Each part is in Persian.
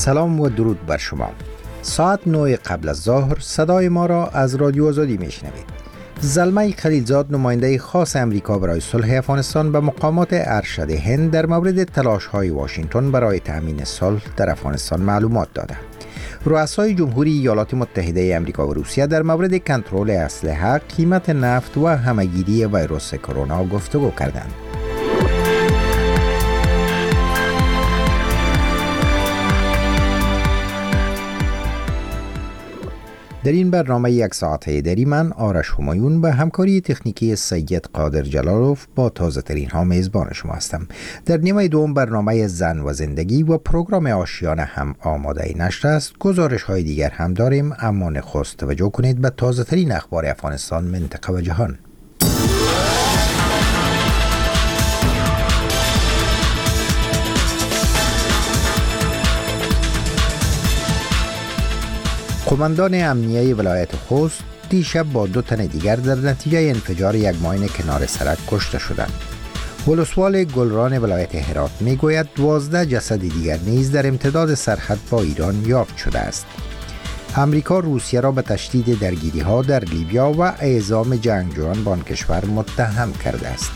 سلام و درود بر شما. ساعت 9 قبل از ظهر صدای ما را از رادیو آزادی میشنوید. زلمه خلیلزاد، نماینده خاص امریکا برای صلح افغانستان، به مقامات ارشد هند در مورد تلاش‌های واشنگتن برای تأمین صلح در افغانستان معلومات داده. رؤسای جمهوری ایالات متحده امریکا و روسیه در مورد کنترل اسلحه، قیمت نفت و همهگیری ویروس کرونا گفتگو کردند. در این برنامه یک ساعته دری من آرش همایون به همکاری تکنیکی سید قادر جلالوف با تازه ترین ها میزبان شما هستم. در نیمه دوم برنامه زن و زندگی و پروگرام آشیانه هم آماده نشر است. گزارش های دیگر هم داریم، اما نخست توجه کنید به تازه ترین اخبار افغانستان، منطقه و جهان. قماندان امنیه ولایت خوست دیشب با 2 تن دیگر در نتیجه انفجار یک ماین کنار سرک کشته شدند. ولسوال گلران ولایت هرات میگوید 12 جسد دیگر نیز در امتداد سرحد با ایران یافت شده است. امریکا روسیه را به تشدید درگیری‌ها در لیبیا و اعزام جنگجویان با آن کشور متهم کرده است.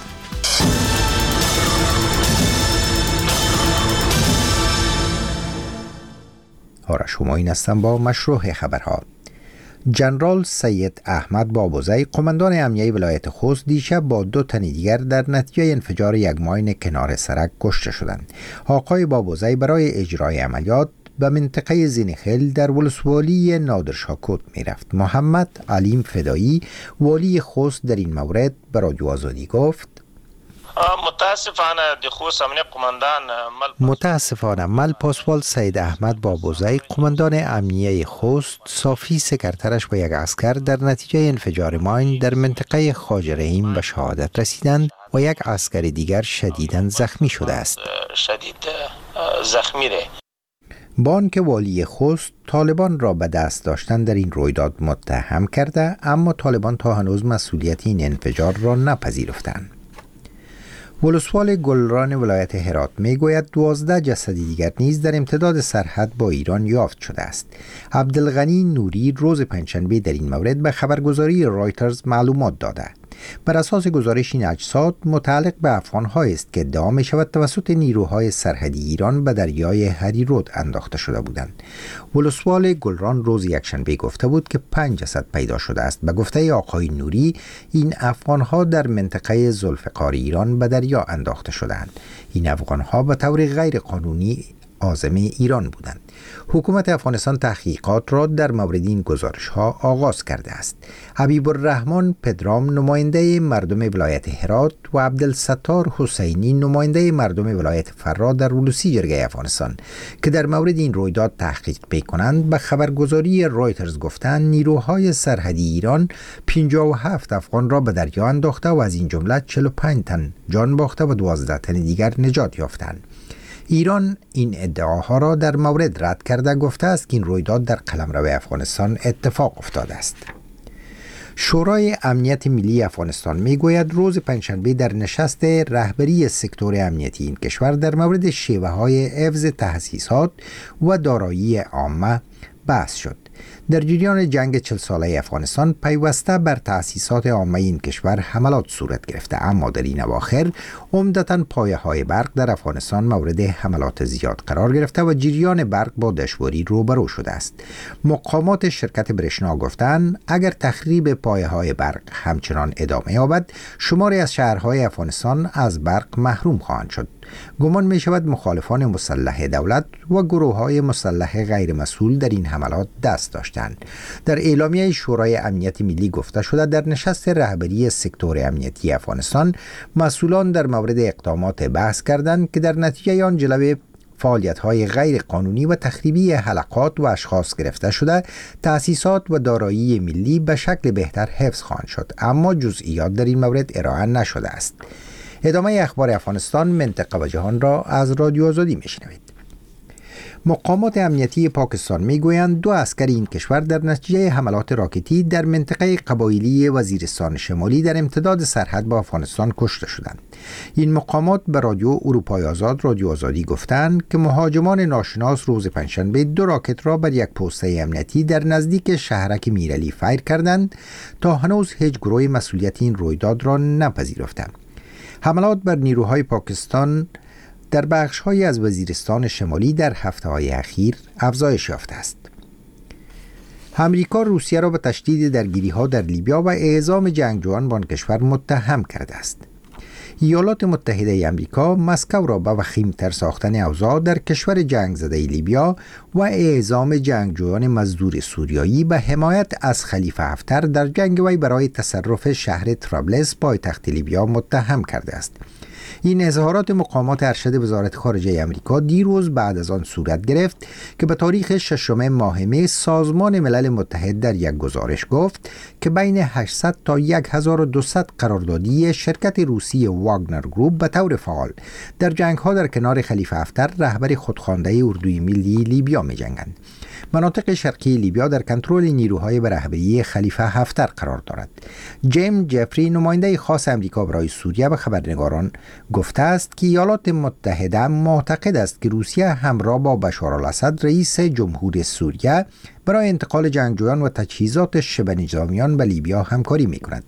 آرش همایون هستم با مشروع خبرها. جنرال سید احمد بابوزی، قماندان امنیه ولایت خوست، دیشب با 2 تن دیگر در نتیجه انفجار یک ماین کنار سرک کشته شدند. آقای بابوزی برای اجرای عملیات به منطقه زینخیل در ولسوالی نادرشاکوت می رفت. محمد علیم فدایی، والی خوست، در این مورد به رادیو آزادی گفت: متاسفانه مل پاسوال سید احمد بابوزی، قماندان امنیه خوست، صافی سکرترش و یک عسکر در نتیجه انفجار ماین در منطقه خواجه رحیم به شهادت رسیدند و یک عسکر دیگر شدیداً زخمی شده است. با آنکه والی خوست طالبان را به دست داشتن در این رویداد متهم کرده، اما طالبان تا هنوز مسئولیت این انفجار را نپذیرفتند. ولسوال گلران ولایت هرات میگوید 12 جسد دیگر نیز در امتداد سرحد با ایران یافت شده است. عبدالغنی نوری روز پنجشنبه در این مورد به خبرگزاری رایترز معلومات داده. بر اساس گزارش این اجساد متعلق به افغان‌هایی است که ادعا می شود توسط نیروهای سرحدی ایران به دریای هریرود انداخته شده بودند. ولسوال گلران روز یکشنبه گفته بود که 5 جسد پیدا شده است. به گفته آقای نوری، این افغان‌ها در منطقه ذوالفقار ایران به دریا انداخته شدند. این افغان‌ها به طور غیر قانونی عازم ایران بودند. حکومت افغانستان تحقیقات را در مورد این گزارش‌ها آغاز کرده است. حبیب الرحمن پدرام، نماینده مردم ولایت هرات، و عبدالستار حسینی، نماینده مردم ولایت فرا در ولوسی جرگه افغانستان که در مورد این رویداد تحقیق می‌کنند، به خبرگزاری رایترز گفتند نیروهای سرحدی ایران 57 افغان را به دریا انداخته و از این جمله 45 تن جان باخته و 12 تن دیگر نجات یافتند. ایران این ادعاها را در مورد رد کرده گفته است که این رویداد در قلمرو افغانستان اتفاق افتاده است. شورای امنیت ملی افغانستان میگوید روز پنجشنبه در نشست رهبری سکتور امنیتی این کشور در مورد شیوه‌های حفظ تأسیسات و دارایی عامه بحث شد. در جریان جنگ 40 ساله افغانستان پیوسته بر تأسیسات عامه این کشور حملات صورت گرفته، اما در این اواخر عمدتاً پایه‌های برق در افغانستان مورد حملات زیاد قرار گرفته و جریان برق با دشواری روبرو شده است. مقامات شرکت برشنا گفتند اگر تخریب پایه‌های برق همچنان ادامه یابد، شماری از شهرهای افغانستان از برق محروم خواهند شد. گمان می شود مخالفان مسلح دولت و گروه‌های مسلح غیر مسئول در این حملات دست داشتند. در اعلامیه شورای امنیت ملی گفته شده در نشست رهبری سکتور امنیتی افغانستان مسئولان در مورد اقدامات بحث کردند که در نتیجه آن جلوی فعالیت‌های غیر قانونی و تخریبی حلقات و اشخاص گرفته شده، تأسیسات و دارایی ملی به شکل بهتر حفظ خواهند شد، اما جزئیات در این مورد ارائه نشده است. ادامه اخبار افغانستان، منطقه و جهان را از رادیو آزادی میشنوید. مقامات امنیتی پاکستان میگویند 2 عسکر این کشور در نتیجه حملات راکتی در منطقه قبایلی وزیرستان شمالی در امتداد سرحد با افغانستان کشته شدند. این مقامات به رادیو اروپای آزاد رادیو آزادی گفتند که مهاجمان ناشناس روز پنجشنبه 2 راکت را بر یک پوسته امنیتی در نزدیک شهرک میرعلی فایر کردند تا هنوز هیچ گروه مسئولیت این رویداد را نپذیرفتند. حملات بر نیروهای پاکستان در بخش‌هایی از وزیرستان شمالی در هفته‌های اخیر افزایش یافته است. امریکا روسیه را به تشدید درگیری‌ها در لیبیا و اعزام جنگجویان به آن کشور متهم کرده است. ایالات متحده آمریکا مسکو را به وخیم‌تر ساختن اوضاع در کشور جنگ زده لیبیا و اعزام جنگجویان مزدور سوریایی به حمایت از خلیفه حفتر در جنگ وی برای تصرف شهر طرابلس پایتخت لیبیا متهم کرده است. این اظهارات مقامات ارشد وزارت خارجه آمریکا دیروز بعد از آن صورت گرفت که به تاریخ 6 ماه مه سازمان ملل متحد در یک گزارش گفت که بین 800 تا 1200 قراردادی شرکت روسی واگنر گروپ به طور فعال در جنگ‌ها در کنار خلیفه حفتر رهبر خودخوانده اردوی ملی لیبیا می‌جنگند. مناطق شرقی لیبیا در کنترل نیروهای به رهبری خلیفه حفتر قرار دارد. جیم جفری نماینده خاص آمریکا برای سوریه به خبرنگاران گفته است که ایالات متحده معتقد است که روسیه همراه با بشار الاسد رئیس جمهور سوریه برای انتقال جنگجویان و تجهیزات شبه نظامیان به لیبیا همکاری می‌کند.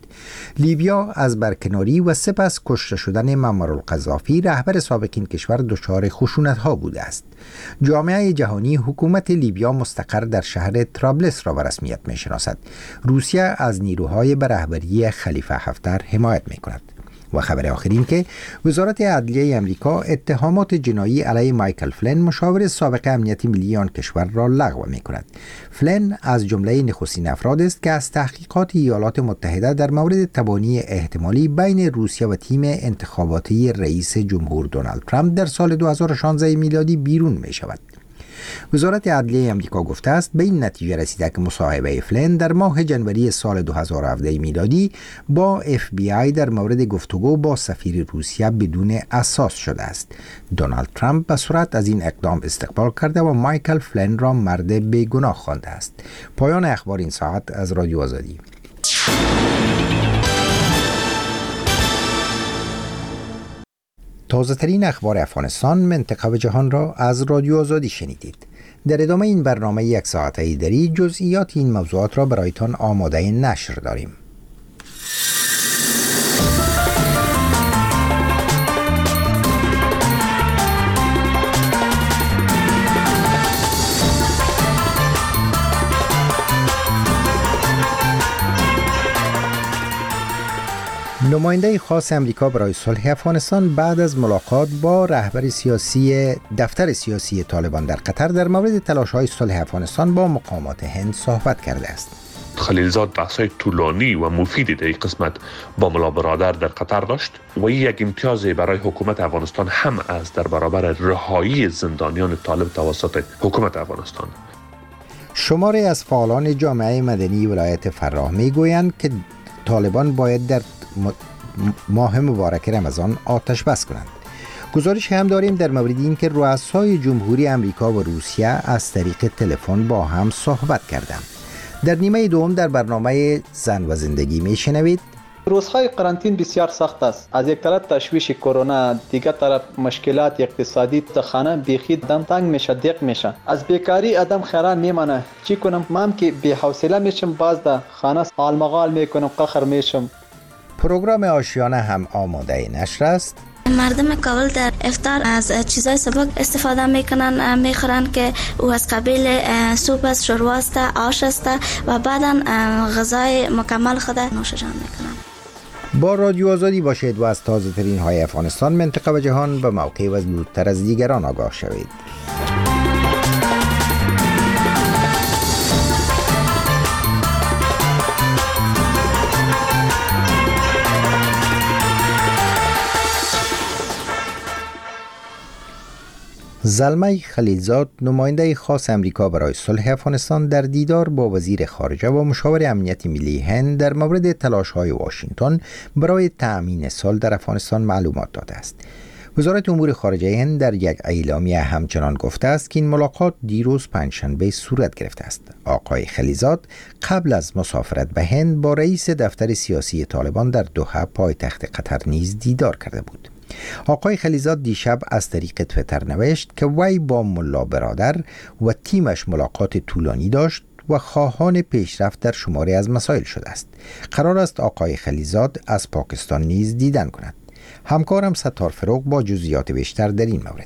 لیبیا از برکناری و سپس کشته شدن معمر القذافی رهبر سابق این کشور دچار خشونت‌ها بوده است. جامعه جهانی حکومت لیبیا مستقر در شهر طرابلس را به رسمیت می‌شناسد. روسیه از نیروهای به رهبری خلیفه حفتر حمایت می‌کند. و خبر آخرین که وزارت عدلیه آمریکا اتهامات جنایی علیه مایکل فلین مشاور سابق امنیت ملی آن کشور را لغو می‌کند. فلین از جمله نخستین افراد است که از تحقیقات ایالات متحده در مورد تبانی احتمالی بین روسیه و تیم انتخاباتی رئیس جمهور دونالد ترامپ در سال 2016 میلادی بیرون می‌شود. وزارت عدلیه آمریکا گفته است به این نتیجه رسیده که مصاحبه فلین در ماه جنوری سال 2017 میلادی با FBI در مورد گفتگو با سفیر روسیه بدون اساس شده است. دونالد ترامپ به سرعت از این اقدام استقبال کرده و مایکل فلین را مرد بیگناه خوانده است. پایان اخبار این ساعت از رادیو آزادی. تازه ترین اخبار افغانستان، منطقه و جهان را از رادیو آزادی شنیدید. در ادامه این برنامه 1 ساعته ایدری جزئیات این موضوعات را برایتان آماده نشر داریم. نماینده خاص امریکا برای صلح افغانستان بعد از ملاقات با رهبر سیاسی دفتر سیاسی طالبان در قطر در مورد تلاش‌های صلح افغانستان با مقامات هند صحبت کرده است. خلیلزاد بحث‌های طولانی و مفیدی در این قسمت با ملا برادر در قطر داشت و یک امتیاز برای حکومت افغانستان هم از در برابر رهایی زندانیان طالب توسط حکومت افغانستان. شماری از فعالان جامعه مدنی ولایت فراه می‌گویند که طالبان باید در ماه مبارک رمضان آتش بس کنند. گزارش هم داریم در مورد این که رؤسای جمهوری امریکا و روسیه از طریق تلفن با هم صحبت کردند. در نیمه دوم در برنامه زن و زندگی میشنوید روزهای قرنطین بسیار سخت است. از یک طرف تشویش کرونا، دیگر طرف مشکلات اقتصادی، خانه بیخی دم تنگ میشه، دیق میشه. از بیکاری آدم خیران میمانه. چی کنم؟ من که بی حوصله میشم، باز ده خانه آلمغال میکنم، قخر میشم. پروگرام آشیانه هم آماده نشر است. مردم کابل در افطار از چیزای سبک استفاده میکنن، میخورن که او از قبیل سوپ است، شوربه است، آش است و بعدا غذای مکمل خود نوشجان میکنن. با رادیو آزادی باشید و از تازه ترین های افغانستان، منطقه و جهان به موقع و زودتر از دیگران آگاه شوید. زلمه خلیلزاد، نماینده خاص امریکا برای صلح افغانستان، در دیدار با وزیر خارجه و مشاور امنیت ملی هند در مورد تلاش‌های واشنگتن برای تأمین صلح در افغانستان معلومات داده است. وزارت امور خارجه هند در یک اعلامیه همچنان گفته است که این ملاقات دیروز پنجشنبه صورت گرفته است. آقای خلیزاد قبل از مسافرت به هند با رئیس دفتر سیاسی طالبان در دوحه پایتخت قطر نیز دیدار کرده بود. آقای خلیزاد دیشب از طریق تویتر نوشت که وی با ملا برادر و تیمش ملاقات طولانی داشت و خواهان پیشرفت در شماری از مسائل شده است. قرار است آقای خلیزاد از پاکستان نیز دیدن کند. همکارم ستار فروغ با جزئیات بیشتر در این مورد.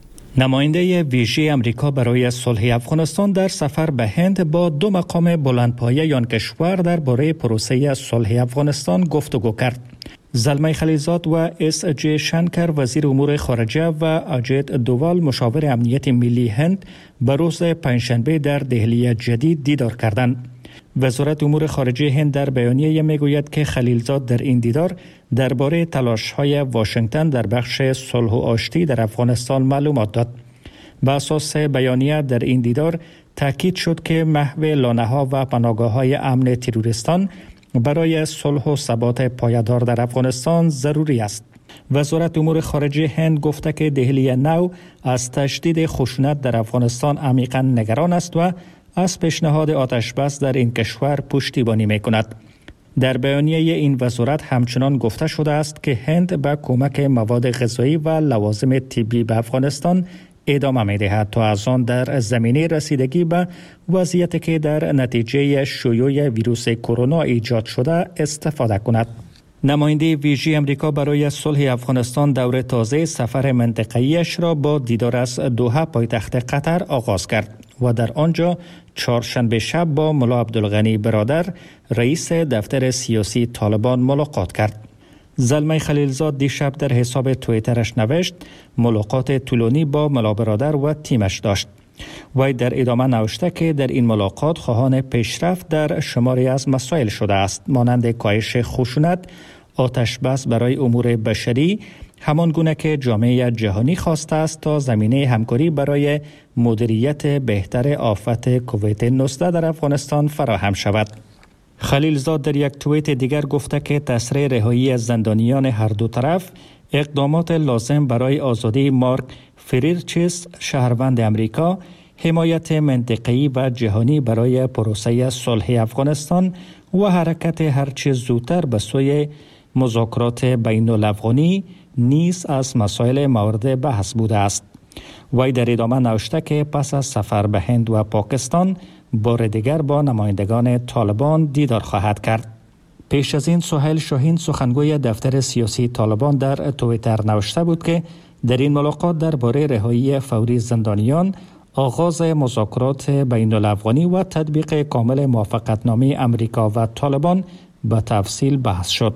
نماینده ویژه امریکا برای صلح افغانستان در سفر به هند با دو مقام بلندپایه آن کشور درباره پروسه صلح افغانستان گفتگو کرد. زلمه خلیزاد و اس جی شنکر وزیر امور خارجه و اجیت دووال مشاور امنیت ملی هند به روز پنجشنبه در دهلی جدید دیدار کردند. وزارت امور خارجه هند در بیانیه میگوید که خلیلزاد در این دیدار درباره تلاش‌های واشنگتن در بخش صلح و آشتی در افغانستان معلومات داد. به اساس بیانیه در این دیدار تاکید شد که محو لانه‌ها و پناهگاه‌های امن تروریستان برای صلح و ثبات پایدار در افغانستان ضروری است. وزارت امور خارجه هند گفته که دهلی نو از تشدید خشونت در افغانستان عمیقاً نگران است و از پیشنهاد آتش بس در این کشور پشتیبانی می‌کند. در بیانیه این وزارت همچنان گفته شده است که هند به کمک مواد غذایی و لوازم طبی به افغانستان ادامه می‌دهد تا از آن در زمینه رسیدگی به وضعیتی که در نتیجه شیوع ویروس کرونا ایجاد شده استفاده کند. نماینده ویژه امریکا برای صلح افغانستان دور تازه سفر منطقه‌ایش را با دیدار از دوحه پایتخت قطر آغاز کرد و در آنجا چهارشنبه شب با ملا عبدالغنی برادر رئیس دفتر سیاسی طالبان ملاقات کرد. زلمه خلیلزاد دیشب در حساب توییترش نوشت ملاقات طولانی با ملا برادر و تیمش داشت. وی در ادامه نوشته که در این ملاقات خواهان پیشرفت در شماری از مسائل شده است، مانند کاهش خشونت، آتش بس برای امور بشری، همان گونه که جامعه جهانی خواسته است تا زمینه همکاری برای مدیریت بهتر آفت کووید 19 در افغانستان فراهم شود. خلیلزاد در یک توییت دیگر گفته که تسریع رهایی از زندانیان هر دو طرف اقدامات لازم برای آزادی مارک فریرچس شهروند امریکا، حمایت منطقه‌ای و جهانی برای پروسه صلح افغانستان و حرکت هرچه زودتر به سوی مذاکرات بین الافغانی نیز از مسائل مورد بحث بوده است. وی در ادامه نوشته که پس از سفر به هند و پاکستان بار دیگر با نمایندگان طالبان دیدار خواهد کرد. پیش از این سهیل شاهین سخنگوی دفتر سیاسی طالبان در توییتر نوشته بود که در این ملاقات درباره رهایی فوری زندانیان، آغاز مذاکرات بین الافغانی و تطبیق کامل موافقتنامه امریکا و طالبان به تفصیل بحث شد.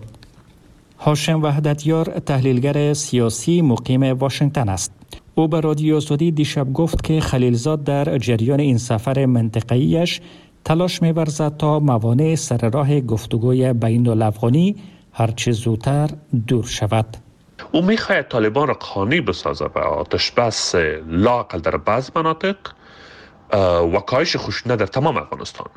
هاشم وحدتیار تحلیلگر سیاسی مقیم واشنگتن است. او به رادیو آزادی دیشب گفت که خلیلزاد در جریان این سفر منطقه‌ایش تلاش می‌ورزد تا موانع سر راه گفتگوی بین الافغانی هرچه زودتر دور شود. او می‌خواهد طالبان را قانع بسازد و آتش بس لااقل در بعض مناطق و کاهش خشونت در تمام افغانستان.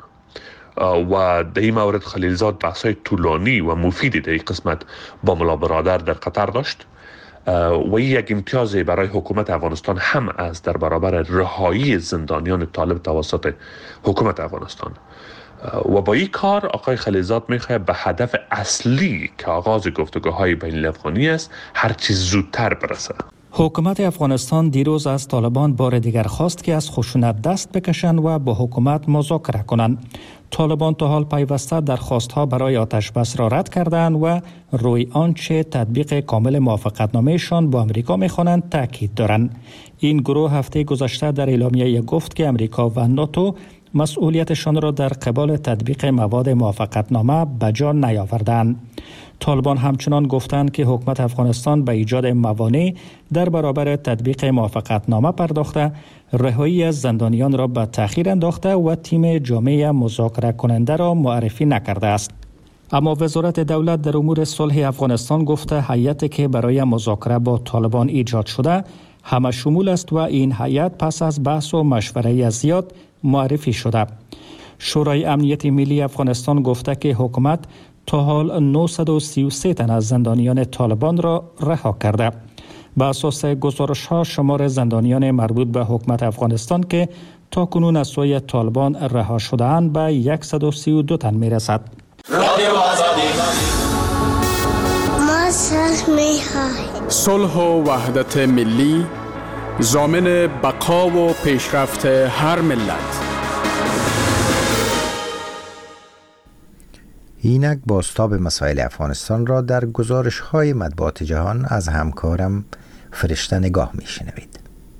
و در این مورد خلیلزاد بحث‌های طولانی و مفیدی در این قسمت با ملا برادر در قطر داشت و یک امتیاز برای حکومت افغانستان هم از در برابر رهایی زندانیان طالب توسط حکومت افغانستان. و با این کار آقای خلیلزاد میخواهد به هدف اصلی که آغاز گفتگوهای بین الافغانی است هرچی زودتر برسه. حکومت افغانستان دیروز از طالبان بار دیگر خواست که از خشونت دست بکشند و با حکومت مذاکره کنند. طالبان تا حال پیوسته درخواست‌ها برای آتش بس را رد کردند و روی آنچه تطبیق کامل موافقتنامه‌شان با امریکا می‌خوانند تاکید دارند. این گروه هفته گذشته در اعلامیه گفت که امریکا و ناتو مسئولیتشان را در قبال تطبیق مواد موافقتنامه به جا نیاوردند. طالبان همچنان گفتند که حکومت افغانستان به ایجاد موانع در برابر تطبیق موافقتنامه پرداخته، رهایی از زندانیان را به تأخیر انداخته و تیم جامع مذاکره کننده را معرفی نکرده است. اما وزارت دولت در امور صلح افغانستان گفته هیئتی که برای مذاکره با طالبان ایجاد شده همه شمول است و این هیئت پس از بحث و مشوره زیاد معرفی شده. شورای امنیت ملی افغانستان گفته که حکومت تا حال 933 تن از زندانیان طالبان را رها کرده. به اساس گزارش‌ها شمار زندانیان مربوط به حکومت افغانستان که تاکنون از سوی طالبان رها شده‌اند به 132 تن می‌رسد. صلح و وحدت ملی ضامن بقا و پیشرفت هر ملت. اینک بازتاب مسائل افغانستان را در گزارش‌های مطبوعات جهان از همکارم فرشته نگاه می‌شنوید.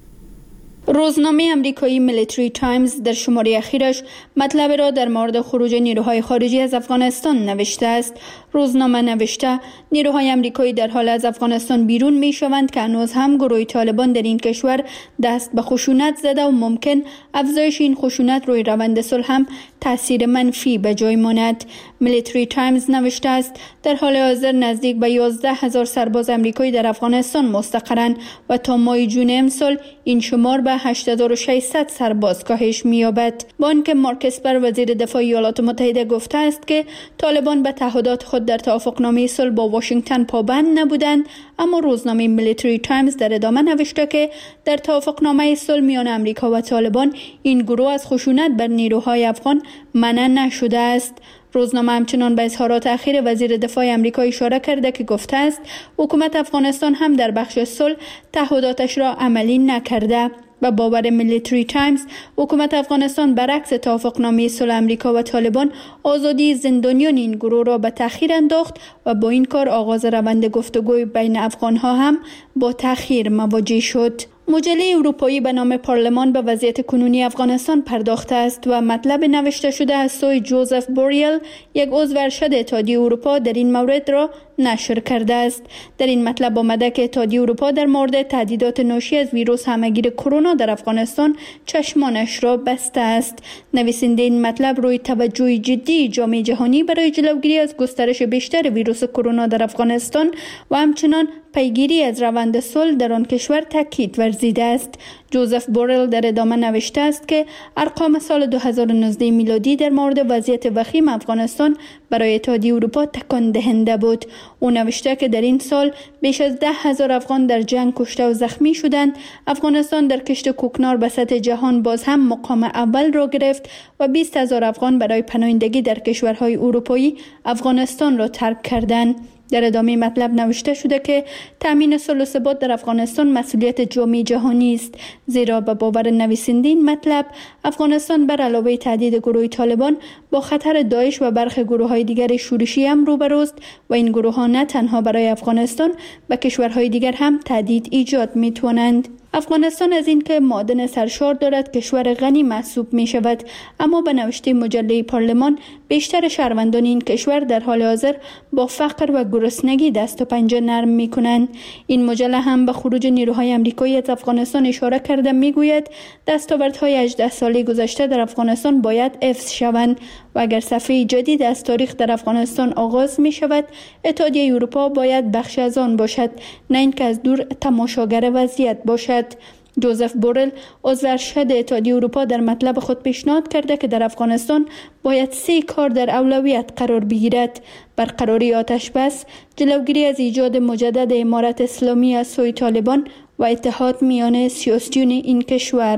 روزنامه امریکایی میلیتری تایمز در شماره اخیرش مطلب را در مورد خروج نیروهای خارجی از افغانستان نوشته است. روزنامه نوشته نیروهای امریکایی در حال از افغانستان بیرون می شوند که هنوز هم گروه طالبان در این کشور دست به خشونت زده و ممکن افزایش این خشونت روی روند صلح هم تاثیر منفی به جای ماند. میلیتری تایمز نوشته است در حال حاضر نزدیک به 11,000 سرباز امریکایی در افغانستان مستقرند و تا ماه جون امسال این شمار به 8,600 سرباز کاهش می‌یابد. با آنکه مارک اسپر وزیر دفاع ایالات متحده گفته است که طالبان به تعهدات خود در توافقنامه صلح با واشنگتن پابند نبودند، اما روزنامه میلیتری تایمز در ادامه نوشته که در توافقنامه صلح میان امریکا و طالبان این گروه از خشونت بر نیروهای افغان منع نشده است. روزنامه همچنان به اظهارات اخیر وزیر دفاع آمریکا اشاره کرده که گفته است حکومت افغانستان هم در بخش صلح تعهداتش را عملی نکرده. و باور میلیتری تایمز حکومت افغانستان برعکس توافقنامه صلح آمریکا و طالبان آزادی زندانیان این گروه را به تأخیر انداخت و با این کار آغاز روند گفتگوی بین افغانها هم با تأخیر مواجه شد. مجله اروپایی به نام پارلمان به وضعیت کنونی افغانستان پرداخته است و مطلب نوشته شده از سوی جوزف بوریل، یک عضو ارشد اتحادیه اروپا، در این مورد را نشر کرده است. در این مطلب آمده که اتحادیه اروپا در مورد تهدیدات ناشی از ویروس همهگیر کرونا در افغانستان چشمانش را بسته است. نویسنده این مطلب روی توجه جدی جامعه جهانی برای جلوگیری از گسترش بیشتر ویروس کرونا در افغانستان و همچنان پیگیری از روند صلح در آن کشور تاکید ورزیده است. جوزف بوریل در ادامه نوشته است که ارقام سال 2019 میلادی در مورد وضعیت وخیم افغانستان برای اتحادیه اروپا تکان دهنده بود. او نوشته که در این سال بیش از 10,000 افغان در جنگ کشته و زخمی شدند. افغانستان در کشت کوکنار به سطح جهان باز هم مقام اول را گرفت و 20,000 افغان برای پناهندگی در کشورهای اروپایی افغانستان را ترک کردند. در ادامه مطلب نوشته شده که تامین صلح و ثبات در افغانستان مسئولیت جامعه جهانی است، زیرا به باور نویسنده این مطلب افغانستان بر علاوه تهدید گروه طالبان با خطر داعش و برخی گروه‌های دیگر شورشی هم روبروست و این گروه‌ها نه تنها برای افغانستان به کشورهای دیگر هم تهدید ایجاد می‌توانند. افغانستان از این که معادن سرشار دارد کشور غنی محسوب می شود، اما به نوشته مجله پارلمان بیشتر شهروندان این کشور در حال حاضر با فقر و گرسنگی دست و پنجه نرم می کنند. این مجله هم به خروج نیروهای آمریکایی از افغانستان اشاره کرده می گوید دستاوردهای 18 ساله گذشته در افغانستان باید حفظ شوند و اگر صفحه جدید از تاریخ در افغانستان آغاز می شود، اتحادیه اروپا باید بخش از آن باشد، نه اینکه از دور تماشاگر وضعیت باشد. جوزف بوریل عضو ارشد اتحادیه اروپا در مطلب خود پیشنهاد کرده که در افغانستان باید 3 کار در اولویت قرار بگیرد: برقراری آتش بس، جلوگیری از ایجاد مجدد امارت اسلامی از سوی طالبان و اتحاد میان سیاسیون این کشور.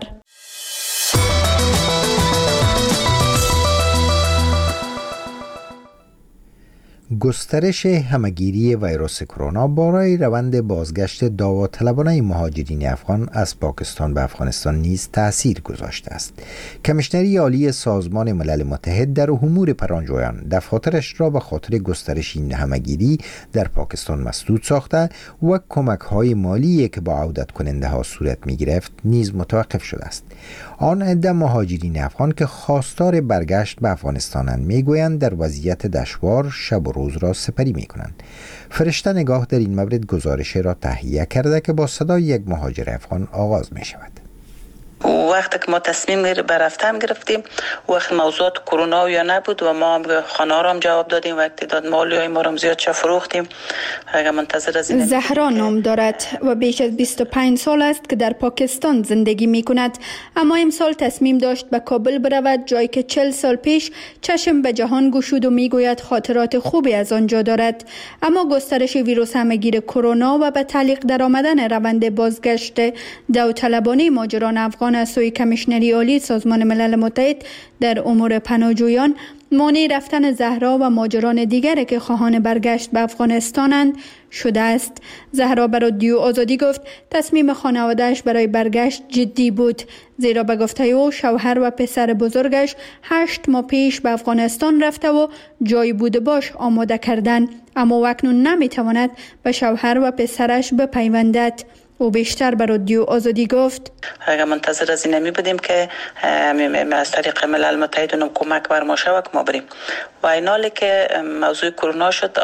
گسترش همهگیری ویروس کرونا برای روند بازگشت داوطلبانه مهاجرین افغان از پاکستان به افغانستان نیز تأثیر گذاشته است. کمیشنری عالی سازمان ملل متحد در امور پناهجویان دفاترش را به خاطر گسترش این همهگیری در پاکستان مسدود ساخته و کمک‌های مالی که با عودت کننده ها صورت می‌گرفت نیز متوقف شده است. آن عده مهاجرین افغان که خواستار برگشت به افغانستانند میگویند در وضعیت دشوار شب و روز را سپری میکنند. فرشته نگاه در این مورد گزارش را تهیه کرده که با صدای یک مهاجر افغان آغاز می شود. وقتی که ما تصمیم به رفتن گرفتیم وقت موضوعات کرونا یا نبود و ما هم خانه را هم جواب دادیم و اقتداد مالی ما را زیاد فروختیم. اگر منتظر از این زهرا نام دارد و بیش از 25 سال است که در پاکستان زندگی می کند، اما امسال تصمیم داشت به کابل برود، جایی که 40 سال پیش چشم به جهان گشود و می گوید خاطرات خوبی از آنجا دارد. اما گسترش ویروس همهگیر کرونا و به تعلیق در آمدن روند بازگشت داوطلبانه مهاجران افغان از سوی کمیشنری عالی سازمان ملل متحد در امور پناهجویان مانع رفتن زهرا و مهاجران دیگر که خواهان برگشت به افغانستانند شده است. زهرا به رادیو آزادی گفت تصمیم خانواده‌اش برای برگشت جدی بود، زیرا به گفته او شوهر و پسر بزرگش 8 ماه پیش به افغانستان رفته و جای بود باش آماده کردند، اما اکنون نمیتواند به شوهر و پسرش بپیوندد. او بیشتر به رادیو آزادی گفت اگر منتظر از این نمی بودیم که از طریق ملل متحد اونم کمک بر ما شود که ما بریم و این حالی که موضوع کرونا شد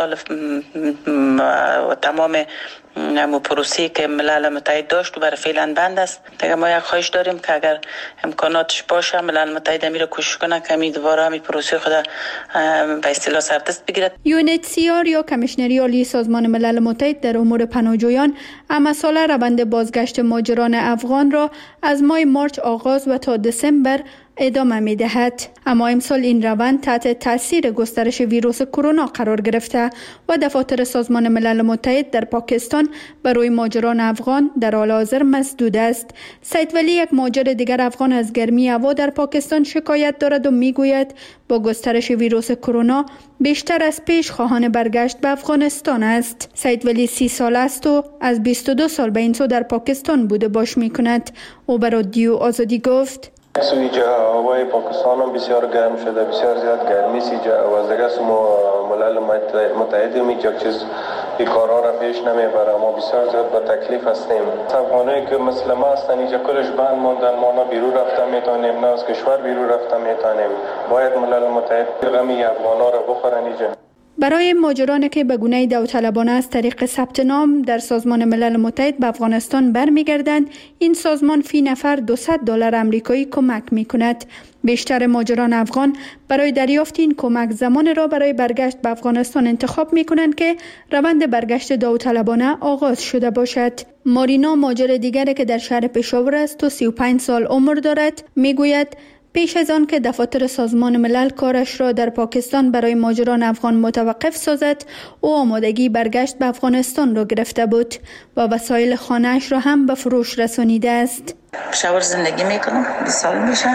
و تمام پروسی که ملل متحد داشت و برای فعلا بند است. دیگه ما یک خواهش داریم که اگر امکاناتش باشه ملل متحد میره کوشش کنه که می دوباره همین پروسی خود به اصطلاح سردست بگیرد. UNHCR یا کمیشنری عالی سازمان ملل متحد در امور پناهجویان اما ساله روند بازگشت مهاجران افغان را از ماه مارچ آغاز و تا دسامبر ادامه می دهد. اما امسال این روند تحت تاثیر گسترش ویروس کرونا قرار گرفته و دفاتر سازمان ملل متحد در پاکستان برای مهاجران افغان در حال حاضر مسدود است. سید ولی، یک مهاجر دیگر افغان از گرمی هوا در پاکستان شکایت دارد و می گوید با گسترش ویروس کرونا بیشتر از پیش خواهان برگشت به افغانستان است. سید ولی 30 سال است و از 22 سال به این سو در پاکستان بوده باش می کند. او به رادیو آزادی گفت هوای پاکستان هم بسیار گرم شده، بسیار زیاد گرمی است و از دیگه ملل متحد میگه چیز کارا را پیش نمیبره. ما بسیار زیاد با تکلیف هستیم. افغانایی که مثل ما هستن اینجا کلش بند موندن، ما نه بیرون رفته میتونیم نه از کشور بیرون رفته میتونیم. باید ملل متحد غمی افغانا را بخورن اینجا. برای مهاجرانی که به گونه داوطلبانه از طریق ثبت نام در سازمان ملل متحد به افغانستان برمیگردند، این سازمان فی نفر $200 آمریکایی کمک میکند. بیشتر مهاجران افغان برای دریافت این کمک زمان را برای برگشت به افغانستان انتخاب میکنند که روند برگشت داوطلبانه آغاز شده باشد. مارینا، مهاجر دیگری که در شهر پشاور است و 35 سال عمر دارد، میگوید پیش از آن که دفاتر سازمان ملل کارش را در پاکستان برای مهاجران افغان متوقف سازد، او آمادگی برگشت به افغانستان را گرفته بود و وسایل خانه‌اش را هم به فروش رسانیده است. پشاور زندگی میکنم، 20 سال میشه.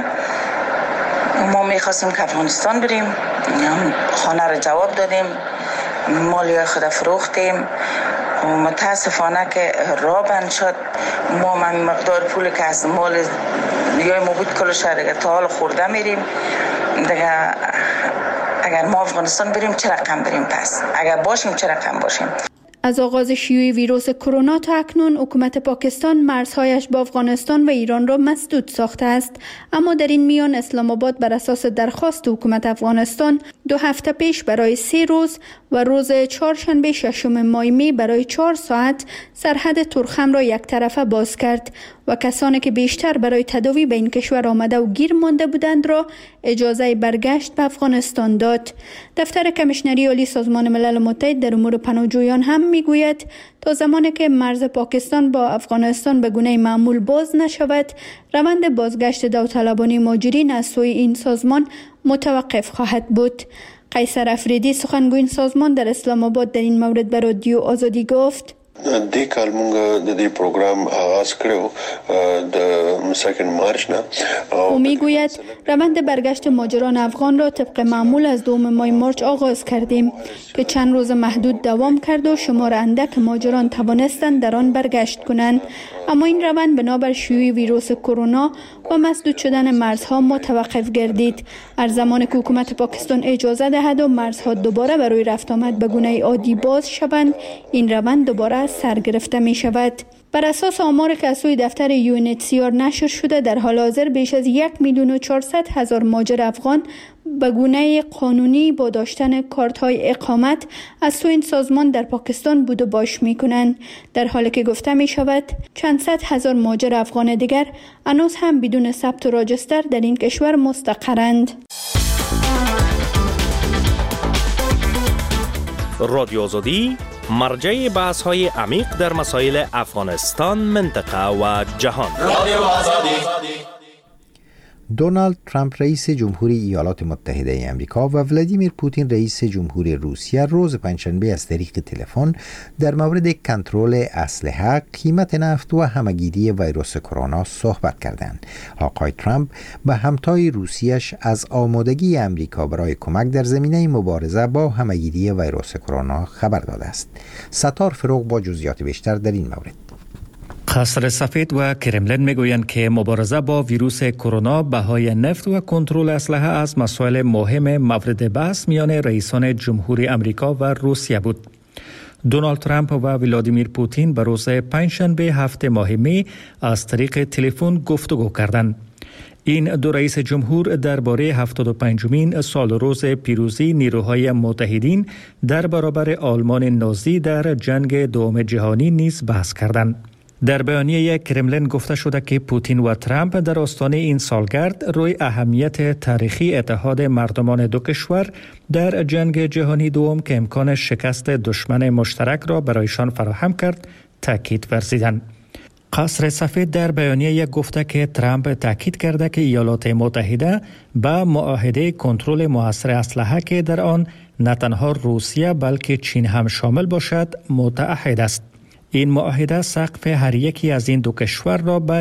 ما میخواستیم که افغانستان بریم، خانه را جواب دادیم، مالی خود فروختیم. متاسفانه که راه بند شد. ما مقدار پولی که از مال یا ما بود کلش دیگه تا حال خورده میریم دیگه. اگر ما افغانستان بریم چه رقم بریم؟ پس اگر باشیم چه رقم باشیم؟ از آغاز شیوع ویروس کرونا تا اکنون حکومت پاکستان مرزهایش با افغانستان و ایران را مسدود ساخته است، اما در این میان اسلام آباد بر اساس درخواست حکومت افغانستان 2 هفته پیش برای 3 روز و روز چهارشنبه 6 ماه می برای 4 ساعت سرحد تورخم را یک طرفه باز کرد و کسانی که بیشتر برای تداوی به این کشور آمده و گیر مانده بودند را اجازه برگشت به افغانستان داد. دفتر کمیشنری عالی سازمان ملل متحد در امور پناهجویان هم میگوید تا زمانی که مرز پاکستان با افغانستان به گونه معمول باز نشود، روند بازگشت داوطلبانه مهاجرین از سوی این سازمان متوقف خواهد بود. قیصر افریدی، سخنگوی این سازمان در اسلام آباد، در این مورد به رادیو آزادی گفت دې کال مونږ د دې پروګرام آغاز کړو د 2 مارچ نه. او میگوید روند برگشت مهاجران افغان را طبق معمول از 2 ماه مارچ آغاز کردیم که چند روز محدود دوام کرد و شمار اندک مهاجران توانستند در آن برگشت کنند، اما این روند بنابر شیوع ویروس کرونا و مسدود شدن مرزها متوقف گردید. از زمانی که حکومت پاکستان اجازه دهد و مرزها دوباره برای رفت آمد به گونه عادی باز شوند، این روند دوباره سر گرفته می شود. بر اساس آمار که از سوی دفتر UNHCR نشر شده، در حال حاضر بیش از 1,400,000 مهاجر افغان به گونه قانونی با داشتن کارت‌های اقامت از سوی این سازمان در پاکستان بود و باش می‌کنند، در حالی که گفته می‌شود چند صد هزار مهاجر افغان دیگر هنوز هم بدون ثبت و راجستر در این کشور مستقرند. رادیو آزادی مرجع بحث‌های عمیق در مسائل افغانستان، منطقه و جهان. رادیو آزادی. دونالد ترامپ رئیس جمهوری ایالات متحده آمریکا و ولادیمیر پوتین رئیس جمهوری روسیه روز پنجشنبه از طریق تلفن در مورد کنترل اسلحه، قیمت نفت و همه‌گیری ویروس کرونا صحبت کردند. آقای ترامپ به همتای روسیه‌اش از آمادگی آمریکا برای کمک در زمینه مبارزه با همه‌گیری ویروس کرونا خبر داده است. ستار فروغ با جزئیات بیشتر در این مورد. قصر سفید و کرملین میگویند که مبارزه با ویروس کرونا، بهای نفت و کنترل اسلحه از مسائل مهم مورد بحث میان رئیسان جمهوری آمریکا و روسیه بود. دونالد ترامپ و ولادیمیر پوتین به روز پنجشنبه 7 ماه می از طریق تلفن گفتگو کردند. این دو رئیس جمهور درباره 75مین سال روز پیروزی نیروهای متحدین در برابر آلمان نازی در جنگ دوم جهانی نیز بحث کردند. در بیانیه کرملین گفته شده که پوتین و ترامپ در آستانه این سالگرد روی اهمیت تاریخی اتحاد مردمان دو کشور در جنگ جهانی دوم که امکان شکست دشمن مشترک را برایشان فراهم کرد تاکید ورزیدند. قصر سفید در بیانیه گفته که ترامپ تاکید کرده که ایالات متحده به معاهده کنترل موثر اسلحه که در آن نه تنها روسیه بلکه چین هم شامل باشد متعهد است. این معاهده سقف هر یکی از این دو کشور را به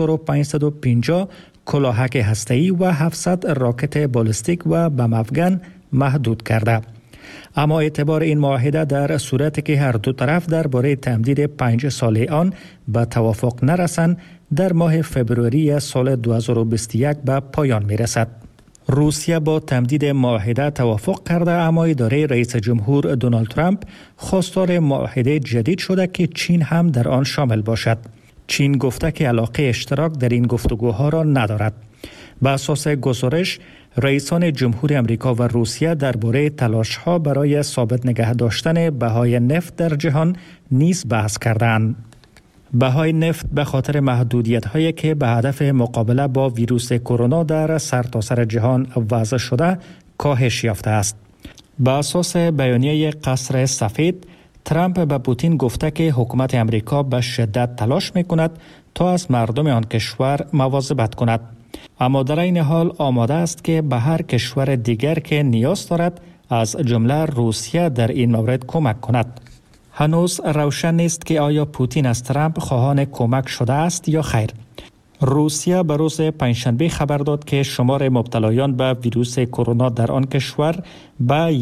1550 کلاهک هسته‌ای و 700 راکت بالستیک و بم افغان محدود کرده. اما اعتبار این معاهده در صورتی که هر دو طرف درباره تمدید 5 ساله آن به توافق نرسند در ماه فبروری سال 2021 به پایان می‌رسد. روسیه با تمدید معاهده توافق کرده، اما اداره رئیس جمهور دونالد ترامپ خواستار معاهده جدید شده که چین هم در آن شامل باشد. چین گفته که علاقه اشتراک در این گفتگوها را ندارد. به اساس گزارش، رئیسان جمهوری آمریکا و روسیه درباره تلاش‌ها برای ثابت نگه داشتن بهای نفت در جهان نیز بحث کردند. بهای نفت به خاطر محدودیت‌هایی که به هدف مقابله با ویروس کرونا در سرتاسر جهان وضع شده کاهش یافته است. به اساس بیانیه قصر سفید، ترامپ به پوتین گفته که حکومت آمریکا به شدت تلاش می‌کند تا از مردم آن کشور مواظبت کند، اما در این حال آماده است که به هر کشور دیگر که نیاز دارد از جمله روسیه در این مورد کمک کند. هنوز روشن نیست که آیا پوتین از ترامپ خواهان کمک شده است یا خیر. روسیه به روز پنجشنبه خبر داد که شمار مبتلایان به ویروس کرونا در آن کشور به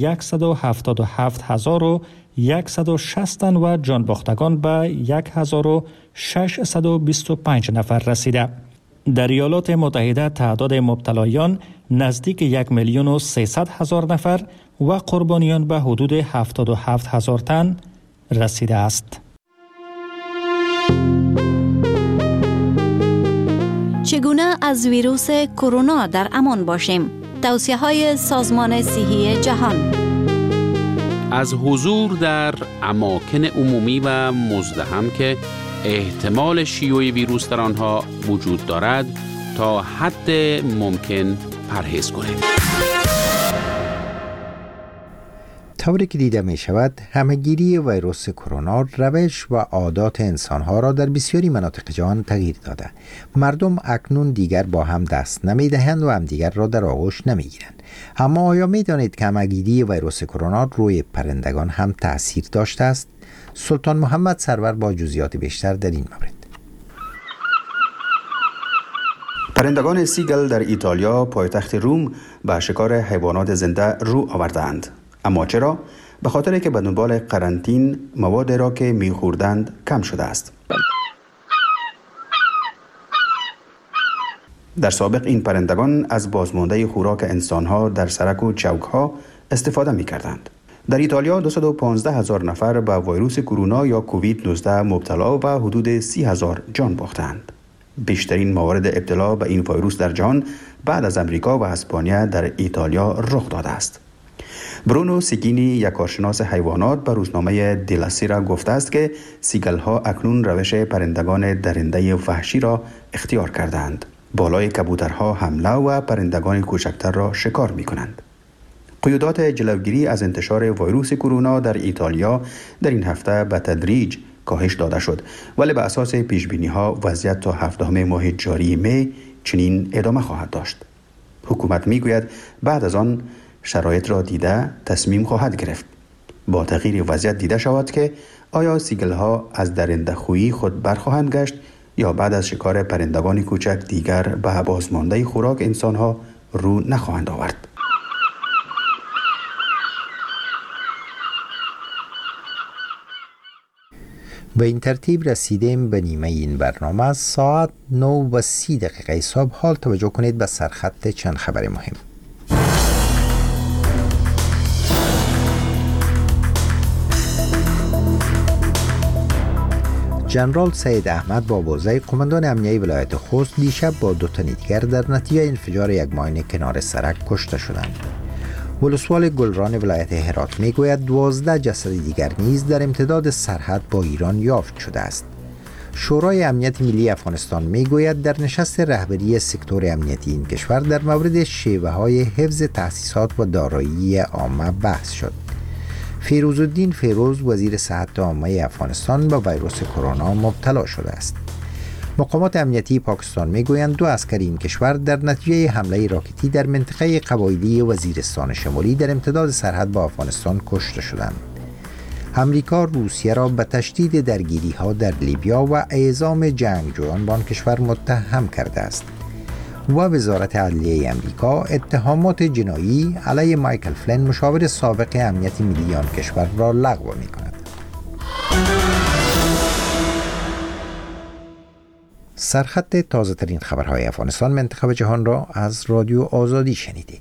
177,160 و جان باختگان به 1,625 نفر رسیده. در ایالات متحده تعداد مبتلایان نزدیک 1,300,000 نفر و قربانیان به حدود 77,000 تن رسیده است. چگونه از ویروس کرونا در امان باشیم؟ توصیه‌های سازمان صحی جهان. از حضور در اماکن عمومی و مزدحم که احتمال شیوع ویروس در آنها وجود دارد تا حد ممکن پرهیز کنید. طوری که دیده می شود، همه‌گیری ویروس کرونا روش و عادات انسانها را در بسیاری مناطق جهان تغییر داده. مردم اکنون دیگر با هم دست نمی دهند و همدیگر را در آغوش نمی گیرند. اما آیا می دانید که همه‌گیری ویروس کرونا روی پرندگان هم تأثیر داشته است؟ سلطان محمد سرور با جزئیات بیشتر در این مورد. پرندگان سیگل در ایتالیا پایتخت روم به شکار حیوانات زنده رو آوردند. اما چرا؟ به خاطر که به دنبال قرنطین مواد را که می‌خوردند کم شده است. در سابق این پرندگان از بازمانده خوراک انسان‌ها در سرک و چوک‌ها استفاده می‌کردند. در ایتالیا 215,000 نفر به ویروس کرونا یا کووید 19 مبتلا و حدود 30,000 جان باختند. بیشترین موارد ابتلا به این ویروس در جهان بعد از امریکا و اسپانیا در ایتالیا رخ داده است. برونو سیگینی، یک کارشناس حیوانات، به روزنامه دیلاسیرا گفته است که سیگل‌ها اکنون روش پرندگان درنده وحشی را اختیار کردند. بالای کبوترها حمله و پرندگان کوچکتر را شکار می‌کنند. قیودات جلوگیری از انتشار ویروس کرونا در ایتالیا در این هفته به تدریج کاهش داده شد، ولی به اساس پیشبینی‌ها وضعیت تا 17 ماه جاری می چنین ادامه خواهد داشت. حکومت می‌گوید بعد از آن شرایط را دیده تصمیم خواهد گرفت. با تغییر وضعیت دیده شود که آیا سیگل‌ها از درنده‌خویی خود برخواهند گشت یا بعد از شکار پرندگان کوچک دیگر به بازمانده خوراک انسان‌ها رو نخواهند آورد. به این ترتیب رسیدیم به نیمه این برنامه. ساعت 9:30 صبح. حال توجه کنید به سرخط چند خبر مهم. جنرال سید احمد بابوزی، قماندان امنیه ولایت خوست، دیشب با 2 تن دیگر در نتیجه انفجار یک ماین کنار سرک کشته شدند. ولسوال گلران ولایت هرات میگوید 12 جسد دیگر نیز در امتداد سرحد با ایران یافت شده است. شورای امنیت ملی افغانستان میگوید در نشست رهبری سکتور امنیتی این کشور در مورد شیوه‌های حفظ تأسیسات و دارایی عامه بحث شد. فیروزالدین فیروز، وزیر صحت عامه افغانستان، به ویروس کرونا مبتلا شده است. مقامات امنیتی پاکستان میگویند 2 عسکر این کشور در نتیجه حمله راکتی در منطقه قبایلی وزیرستان شمالی در امتداد سرحد با افغانستان کشته شدند. امریکا روسیه را به تشدید درگیری‌ها در لیبیا و اعزام جنگجویان با آن کشور متهم کرده است و وزارت عدلیه امریکا اتهامات جنایی علیه مایکل فلین، مشاور سابق امنیت ملی آن کشور، را لغو می‌کند. سرخط تازه ترین خبرهای افغانستان، منطقه و جهان را از رادیو آزادی شنیدید.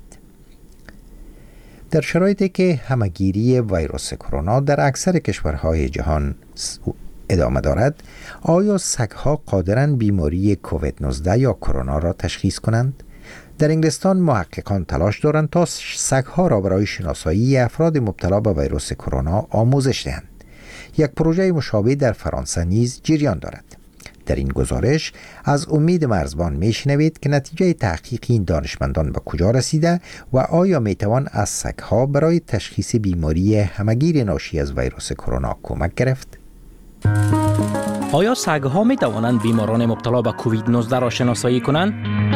در شرایطی که همهگیری ویروس کرونا در اکثر کشورهای جهان ادامه دارد، آیا سگ‌ها قادرند بیماری کووید 19 یا کرونا را تشخیص کنند؟ در انگلستان محققان تلاش دارند تا سگ‌ها را برای شناسایی افراد مبتلا به ویروس کرونا آموزش دهند. یک پروژه مشابه در فرانسه نیز جریان دارد. در این گزارش از امید مرزبان میشنوید که نتیجه تحقیق این دانشمندان به کجا رسیده و آیا میتوان از سگ‌ها برای تشخیص بیماری همهگیر ناشی از ویروس کرونا کمک گرفت؟ آیا سگ‌ها میتوانند بیماران مبتلا به کووید 19 را شناسایی کنند؟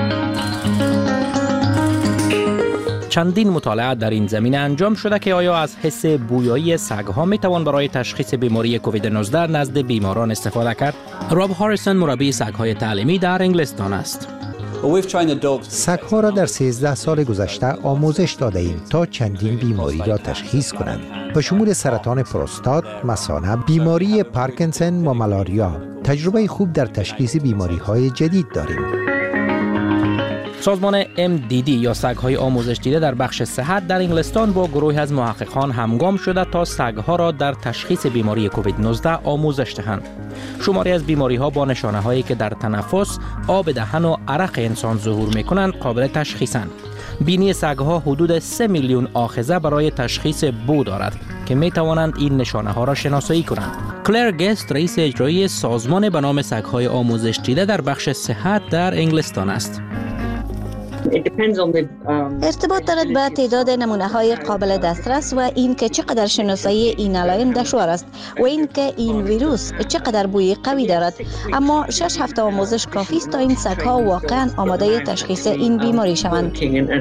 چندین مطالعه در این زمینه انجام شده که آیا از حس بویایی سگ‌ها میتوان برای تشخیص بیماری کووید 19 نزد بیماران استفاده کرد؟ راب هاریسون، مربی سگ‌های تعلیمی در انگلستان است. سگ‌ها را در 13 سال گذشته آموزش داده ایم تا چندین بیماری را تشخیص کنند، به شمول سرطان پروستات، مثانه، بیماری پارکینسون و مالاریا. تجربه خوب در تشخیص بیماری‌های جدید داریم. سازمان MDD یا سگ‌های آموزش دیده در بخش صحت در انگلستان با گروهی از محققان همگام شده تا سگ‌ها را در تشخیص بیماری کووید 19 آموزش دهند. شماری از بیماری‌ها با نشانه‌هایی که در تنفس، آب دهن و عرق انسان ظهور می‌کنند قابل تشخیصند. بینی سگ‌ها حدود 3 میلیون آخذه برای تشخیص بو دارد که می‌توانند این نشانه‌ها را شناسایی کنند. کلر گست، رئیس اجرایی سازمان به نام سگ‌های آموزش دیده در بخش صحت در انگلستان است. ارتباط دارد به تعداد نمونه‌های قابل دسترس و این که چقدر شناسایی این علائم دشوار است و این که این ویروس چقدر بوی قوی دارد، اما 6 هفته آموزش کافی است تا این سگ‌ها واقعاً آماده تشخیص این بیماری شوند.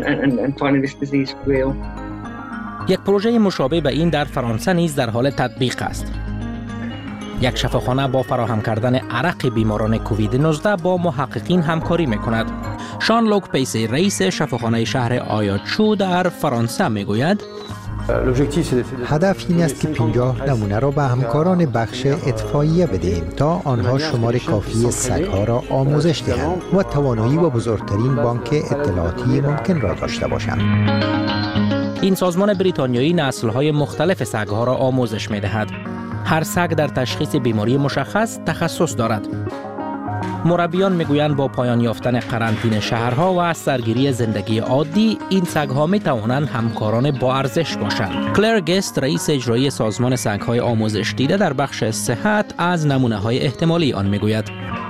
یک پروژه مشابه به این در فرانسه نیز در حال تطبیق است. یک شفاخانه با فراهم کردن عرق بیماران کووید 19 با محققین همکاری می‌کند. شان لوک پیسی، رئیس شفاخانه شهر آیاچو در فرانسه میگوید هدف این است که 50 نمونه را به همکاران بخش اطفائیه بدهیم تا آنها شمار کافی سگ‌ها را آموزش دهند و توانایی با بزرگترین بانک اطلاعاتی ممکن را داشته باشند. این سازمان بریتانیایی نسل‌های مختلف سگ‌ها را آموزش می‌دهد. هر سگ در تشخیص بیماری مشخص تخصص دارد. مربیان میگویند با پایان یافتن قرنطینه شهرها و از سرگیری زندگی عادی، این سگ‌ها می‌توانند همکاران با ارزش باشند. کلر گست، رئیس اجرایی سازمان سگ‌های آموزش دیده در بخش صحت، از نمونه‌های احتمالی آن میگوید.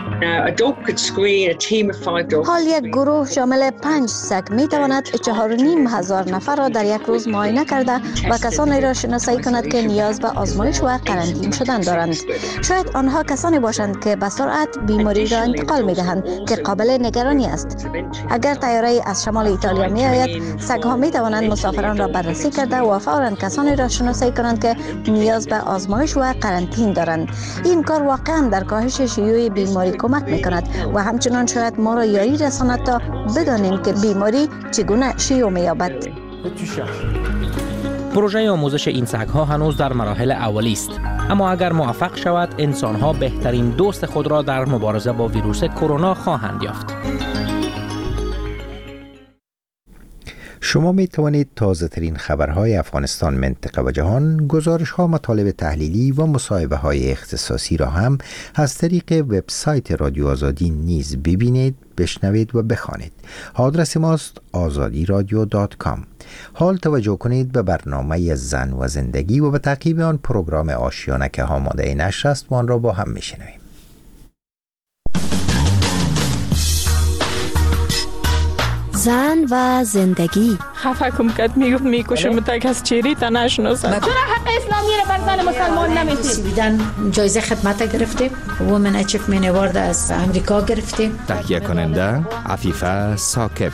حال یک گروه شامل 5 سگ می تواند 4,500 نفر را در یک روز معاینه کرده و کسانی را شناسایی کند که نیاز به آزمایش و قرنطینه شدن دارند. شاید آنها کسانی باشند که به سرعت بیماری را انتقال می دهند که قابل نگرانی است. اگر طیاره از شمال ایتالیا می آید، سگ ها می توانند مسافران را بررسی کرده و فوراً کسانی را شناسایی کنند که نیاز به آزمایش و قرنطینه دارند. این کار واقعاً در کاهش شیوع بیماری کمک میکند و همچنان شاید ما را یاری رساند تا بدانیم که بیماری چگونه شیوع می‌یابد. پروژه آموزش این سگ‌ها هنوز در مراحل اولی است، اما اگر موفق شود، انسان‌ها بهترین دوست خود را در مبارزه با ویروس کرونا خواهند یافت. شما می توانید تازه ترین خبرهای افغانستان، منطقه و جهان، گزارش ها، مطالب تحلیلی و مصاحبه های اختصاصی را هم از طریق وبسایت رادیو آزادی نیز ببینید، بشنوید و بخوانید. آدرس ماست azadiradio.com. حال توجه کنید به برنامه زن و زندگی و به تعقیب آن پروگرام آشیانه که آماده نشر است و آن را با هم میشنویم. زن و زندگی. خفه کم کد میگفت میکشم تا کس چیری تا نشناسم. چرا حق اسلامی را بر زن مسلمان نمیدید؟ سویدن جایزه خدمت گرفتیم، وومن اچیومنت اوارد از امریکا گرفتیم. تهیه کننده عفیفه ثاقب.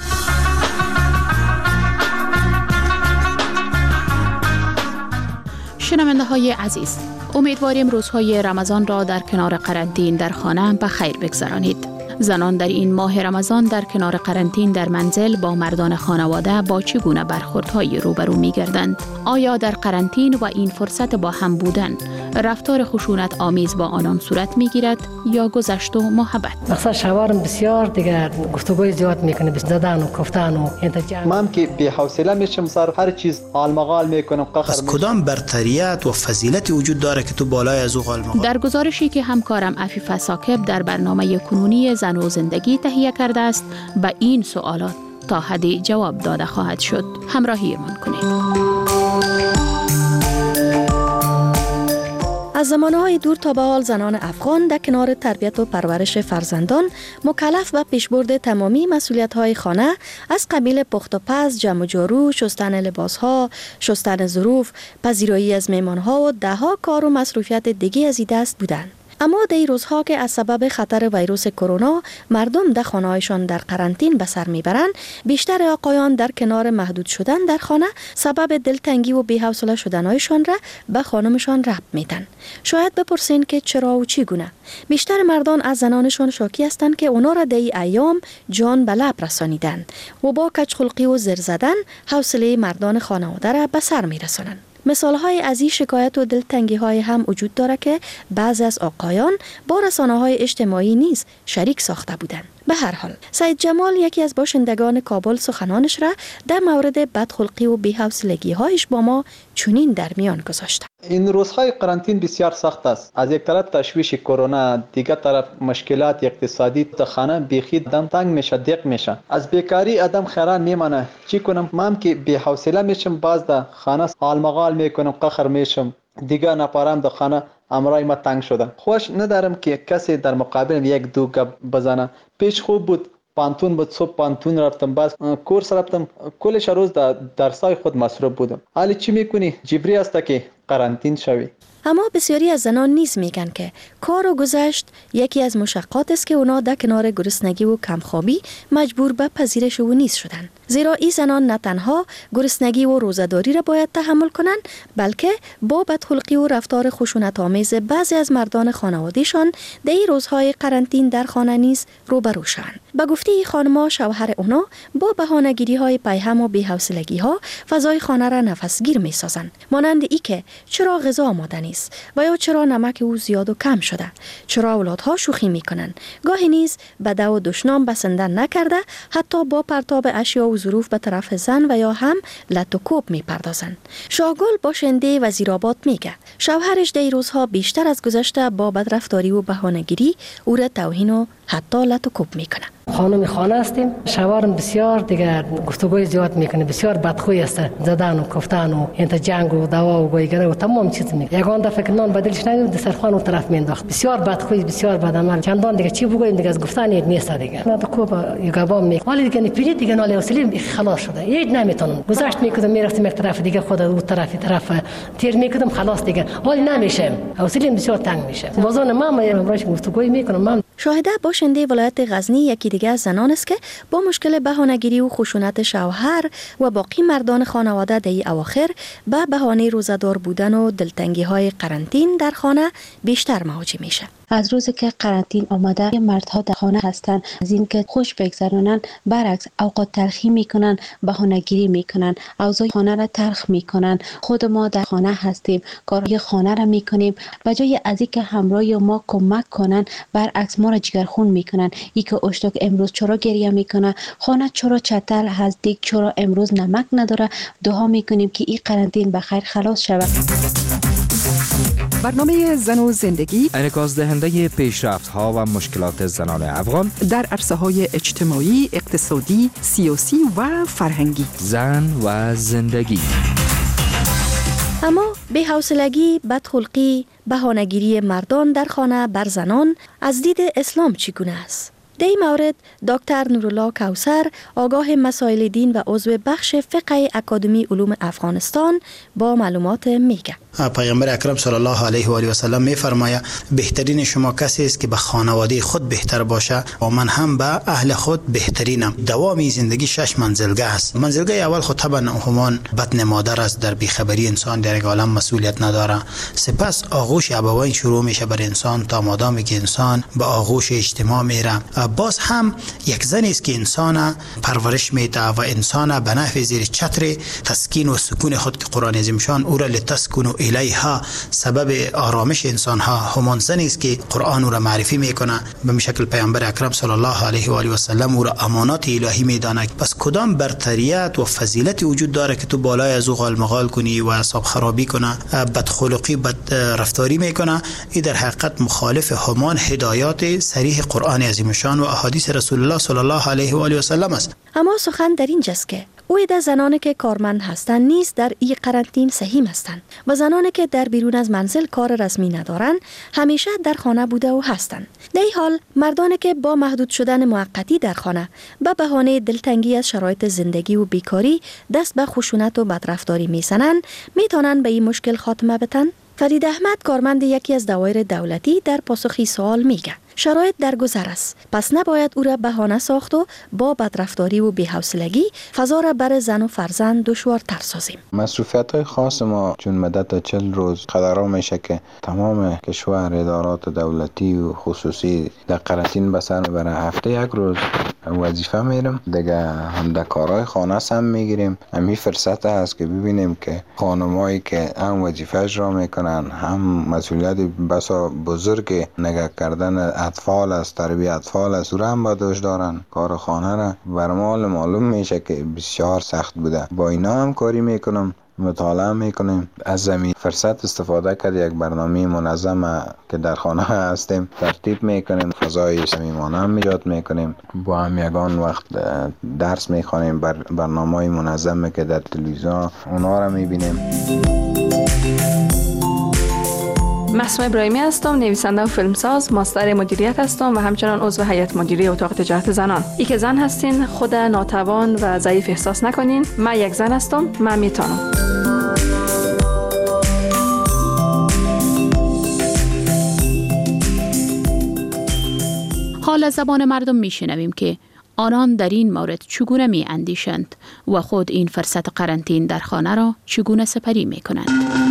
شنونده های عزیز، امیدواریم روزهای رمضان را در کنار قرنطینه در خانه به خیر بگذرانید. زنان در این ماه رمضان در کنار قرنطینه در منزل با مردان خانواده با چگونه برخوردهای روبرو می‌گردند؟ آیا در قرنطینه و این فرصت با هم بودن رفتار خشونت آمیز با آنان صورت می‌گیرد یا گذشت و محبت؟ مثلا شوارم بسیار دیگه گفتگوی زیاد میکنه، بس زدن و گفتن و من که بی حوصله میشم، سر هر چیز آلمغال میکنم، قهر میشم. کدام برتریت و فضیلتی وجود داره که تو بالای از او آلمغال؟ در گزارشی که همکارم عفیفه ثاقب در برنامه کنونی زن و زندگی تهیه کرده است، به این سوالات تا حدی جواب داده خواهد شد. همراهیمان کنید. از زمانهای دور تا به حال زنان افغان در کنار تربیت و پرورش فرزندان مکلف به پیشبرد تمامی مسئولیت‌های خانه از قبیل پخت و پز، جمع و جارو، شستن لباس‌ها، شستن ظروف، پذیرایی از مهمان‌ها و ده‌ها کار و مصروفیت دیگه از این دست بودند. اما در این روزها که از سبب خطر ویروس کرونا مردم در خانه‌هایشان در قرنطینه به سر میبرند، بیشتر آقایان در کنار محدود شدن در خانه سبب دلتنگی و بی‌حوصله شدن‌هایشان را به خانمشان ربط میدن. شاید بپرسین که چرا و چگونه؟ بیشتر مردان از زنانشان شاکی هستند که اونا را در این ایام جان به لب رسانیدن و با کجخلقی و زر زدن حوصله مردان خانواده را به سر میرسانند. مثال‌های از این شکایت و دلتنگی‌های هم وجود داره که بعضی از آقایان با رسانه‌های اجتماعی نیز شریک ساخته بودند. به هر حال، سید جمال یکی از باشندگان کابل سخنانش را در مورد بدخلقی و بی‌حوصلگی‌هایش با ما چنین در میان گذاشت. این روزهای قرنطینه بسیار سخت است. از یک طرف تشویش کرونا، دیگر طرف مشکلات اقتصادی، خانه بیخی دم تنگ میشه، دیق میشه. از بیکاری آدم خیران میمانه. چی کنم؟ من که بی‌حوصله میشم، باز در خانه آلمغال میکنم، قهر میشم. دیگر نپارم در خانه امرای ما تنگ شده. خوش ندارم که کسی در مقابل یک دو گپ بزنه. پیش خوب بود، پانتون بود، صبح پانتون رفتم، باز کورس رفتم، کلش روز در درسای خود مصروف بودم. حالی چی میکنی؟ جبری است که قرنطینه شوی. اما بسیاری از زنان نیز میگن که کار و گذشت یکی از مشقات است که اونا در کنار گرسنگی و کمخوابی مجبور به پذیرش و نیز شدن. زیرا این زنان نه تنها گرسنگی و روزه‌داری را باید تحمل کنند، بلکه با بدخلقی و رفتار خشونت‌آمیز بعضی از مردان خانواده‌شان در این روزهای قرنطینه در خانه نیز روبرو شدند. به گفته این خانم‌ها، شوهر اونا با بهانه‌گیری‌های پیهم و بی‌حوصلگی‌ها فضای خانه را نفسگیر می‌سازند. مانند ای که چرا غذا آماده نیست و یا چرا نمک او زیاد و کم شده، چرا اولادها شوخی میکنن. گاهی نیز به دو و دشنام بسندن نکرده حتی با پرتاب اشیا و ظروف به طرف زن و یا هم لط و کوب میپردازند. شاگل باشنده وزیرآباد میگه شوهرش در روزها بیشتر از گذشته با بدرفتاری و بهانه‌گیری او را توهین و حتی لط و کوب میکنه. خانم خانه هستیم، شوهرم بسیار دیگه گفتگوی زیاد میکنه، بسیار بدخوی است، زدن و کفتن و انت جنگ و دوا و گویگره و تمام چیز میکنه. یگان دفعه که نان بدلش نگیرد دسترخوان اون طرف مینداخت. بسیار بدخوی، بسیار بدعمل. چندان دیگه چی بگوییم دیگه از گفتن نیست دیگه. نه کوب یگابام میگه ولی دیگه نپیری دیگه ناله اصلی خلاص شده. هیچ نمیتونم. گذشت میکردم میرفتم یک طرف دیگه خود اون طرف تیر میکردم خلاص دیگه. ولی نمیشه. اصلی بسیار تنگ میشه. وزن ما امروز گفتگوی میکنم. شاهده باشنده ولایت غزنی یکی دیگه از زنان است که با مشکل بهانه‌گیری و خشونت شوهر و باقی مردان خانواده در اواخر به بهانه روزه‌دار بودن و دلتنگی‌های قرنطین در خانه بیشتر مواجه میشه. از روزی که قرنطین آمده مردها در خانه هستند، از اینکه خوش بگذرانن برعکس اوقات تلخی میکنن، بهانه‌گیری میکنن، اوضاع خانه را تلخ میکنن. خود ما در خانه هستیم، کارهای خانه را میکنیم، به جای از اینکه همراه ما کمک کنن برعکس ما را جگرخون میکنن. اینکه اشتک امروز چرا گریه میکنه، خانه چرا چتل هست، دیگ چرا امروز نمک نداره. دعا میکنیم که این قرنطین به خیر خلاص شود. برنامه زن و زندگی انعکاس دهنده پیشرفت‌ها و مشکلات زنان افغان در عرصه‌های اجتماعی، اقتصادی، سیاسی و فرهنگی. زن و زندگی. اما بی‌حوصلگی، بدخلقی، بهانه‌گیری مردان در خانه بر زنان از دید اسلام چگونه است؟ در این مورد دکتر نورالله کوثر، آگاه مسائل دین و عضو بخش فقه اکادمی علوم افغانستان با معلومات میگه. پیامبر اکرم صلی الله علیه و آله و سلم میفرماید بهترین شما کسی است که به خانواده خود بهتر باشه و من هم به اهل خود بهترینم. دوام زندگی 6 منزلگاه است. منزلگاه اول خود طبعا همان بطن مادر است، در بیخبری انسان در یک عالم مسئولیت نداره. سپس آغوش ابوین شروع میشه بر انسان تا مادامی که انسان به آغوش اجتماع میره. باز هم یک زنی است که انسان پرورش میده و انسان به نحو زیر چتر تسکین و سکون خود که قرآن عظیم شان او را لتسکن الیها، سبب آرامش انسان ها همان زنی است که قرآن او را معرفی میکنه. به شکل پیامبر اکرم صلی الله علیه و آله و سلم او را امانات الهی میداند. پس کدام برتریت و فضیلت وجود داره که تو بالای از او غالمغال کنی و اعصاب خرابی کنه، بدخلقی، بد رفتاری میکنه؟ این در حقیقت مخالف همان هدایات صریح قرآن عظیم شان و احادیث رسول الله صلی الله علیه و آله و سلم است. اما سخن در اینجاست که اویده زنانی که کارمند هستند نیز در این قرنطین سهیم هستند و زنانی که در بیرون از منزل کار رسمی ندارند همیشه در خانه بوده و هستند. در این حال مردانی که با محدود شدن موقتی در خانه به بهانه دلتنگی از شرایط زندگی و بیکاری دست به خشونت و بدرفتاری میزنند، میتونند به این مشکل خاتمه بدن. فرید احمد، کارمند یکی از دوایر دولتی، در پاسخی سوال میگه شرایط در گذر است، پس نباید او را بهانه ساخت و با بدرفتاری و بی‌حوصلگی فضا را بر زن و فرزند دشوارتر سازیم. مصروفیت‌های خاص ما چون مدت 40 روز قرار میشه که تمام کشور، ادارات دولتی و خصوصی در قرنطین به سر میبره. هفته یک روز وظیفه میرم دیگه، هم در کارهای خانه هم میگیریم. همین فرصت هست که ببینیم که خانمایی که هم وظیفه اجرا میکنن، هم مسئولیت بسا بزرگ نگاه کردن اطفال است، تربیت اطفال است، او را هم بادوش دارن. کار خانه را برمال معلوم میشه که بسیار سخت بوده. با اینا هم کاری میکنم، مطالعه میکنیم. از زمین فرصت استفاده کرد یک برنامه منظم که در خانه هستیم ترتیب میکنیم، فضای صمیمانه هم ایجاد میکنیم. با هم یگان وقت درس میخوانیم، برنامه منظم که در تلویزیون اونا را میبینیم. مسموع ابراهیمی هستم، نویسنده و فیلمساز، ماستر مدیریت هستم و همچنان عضو هیئت مدیره اتاق تجارت زنان. ای که زن هستین خود ناتوان و ضعیف احساس نکنین. من یک زن هستم، من میتونم. حال از زبان مردم میشنویم که آنان در این مورد چگونه می اندیشند و خود این فرصت قرنطین در خانه را چگونه سپری می کنند.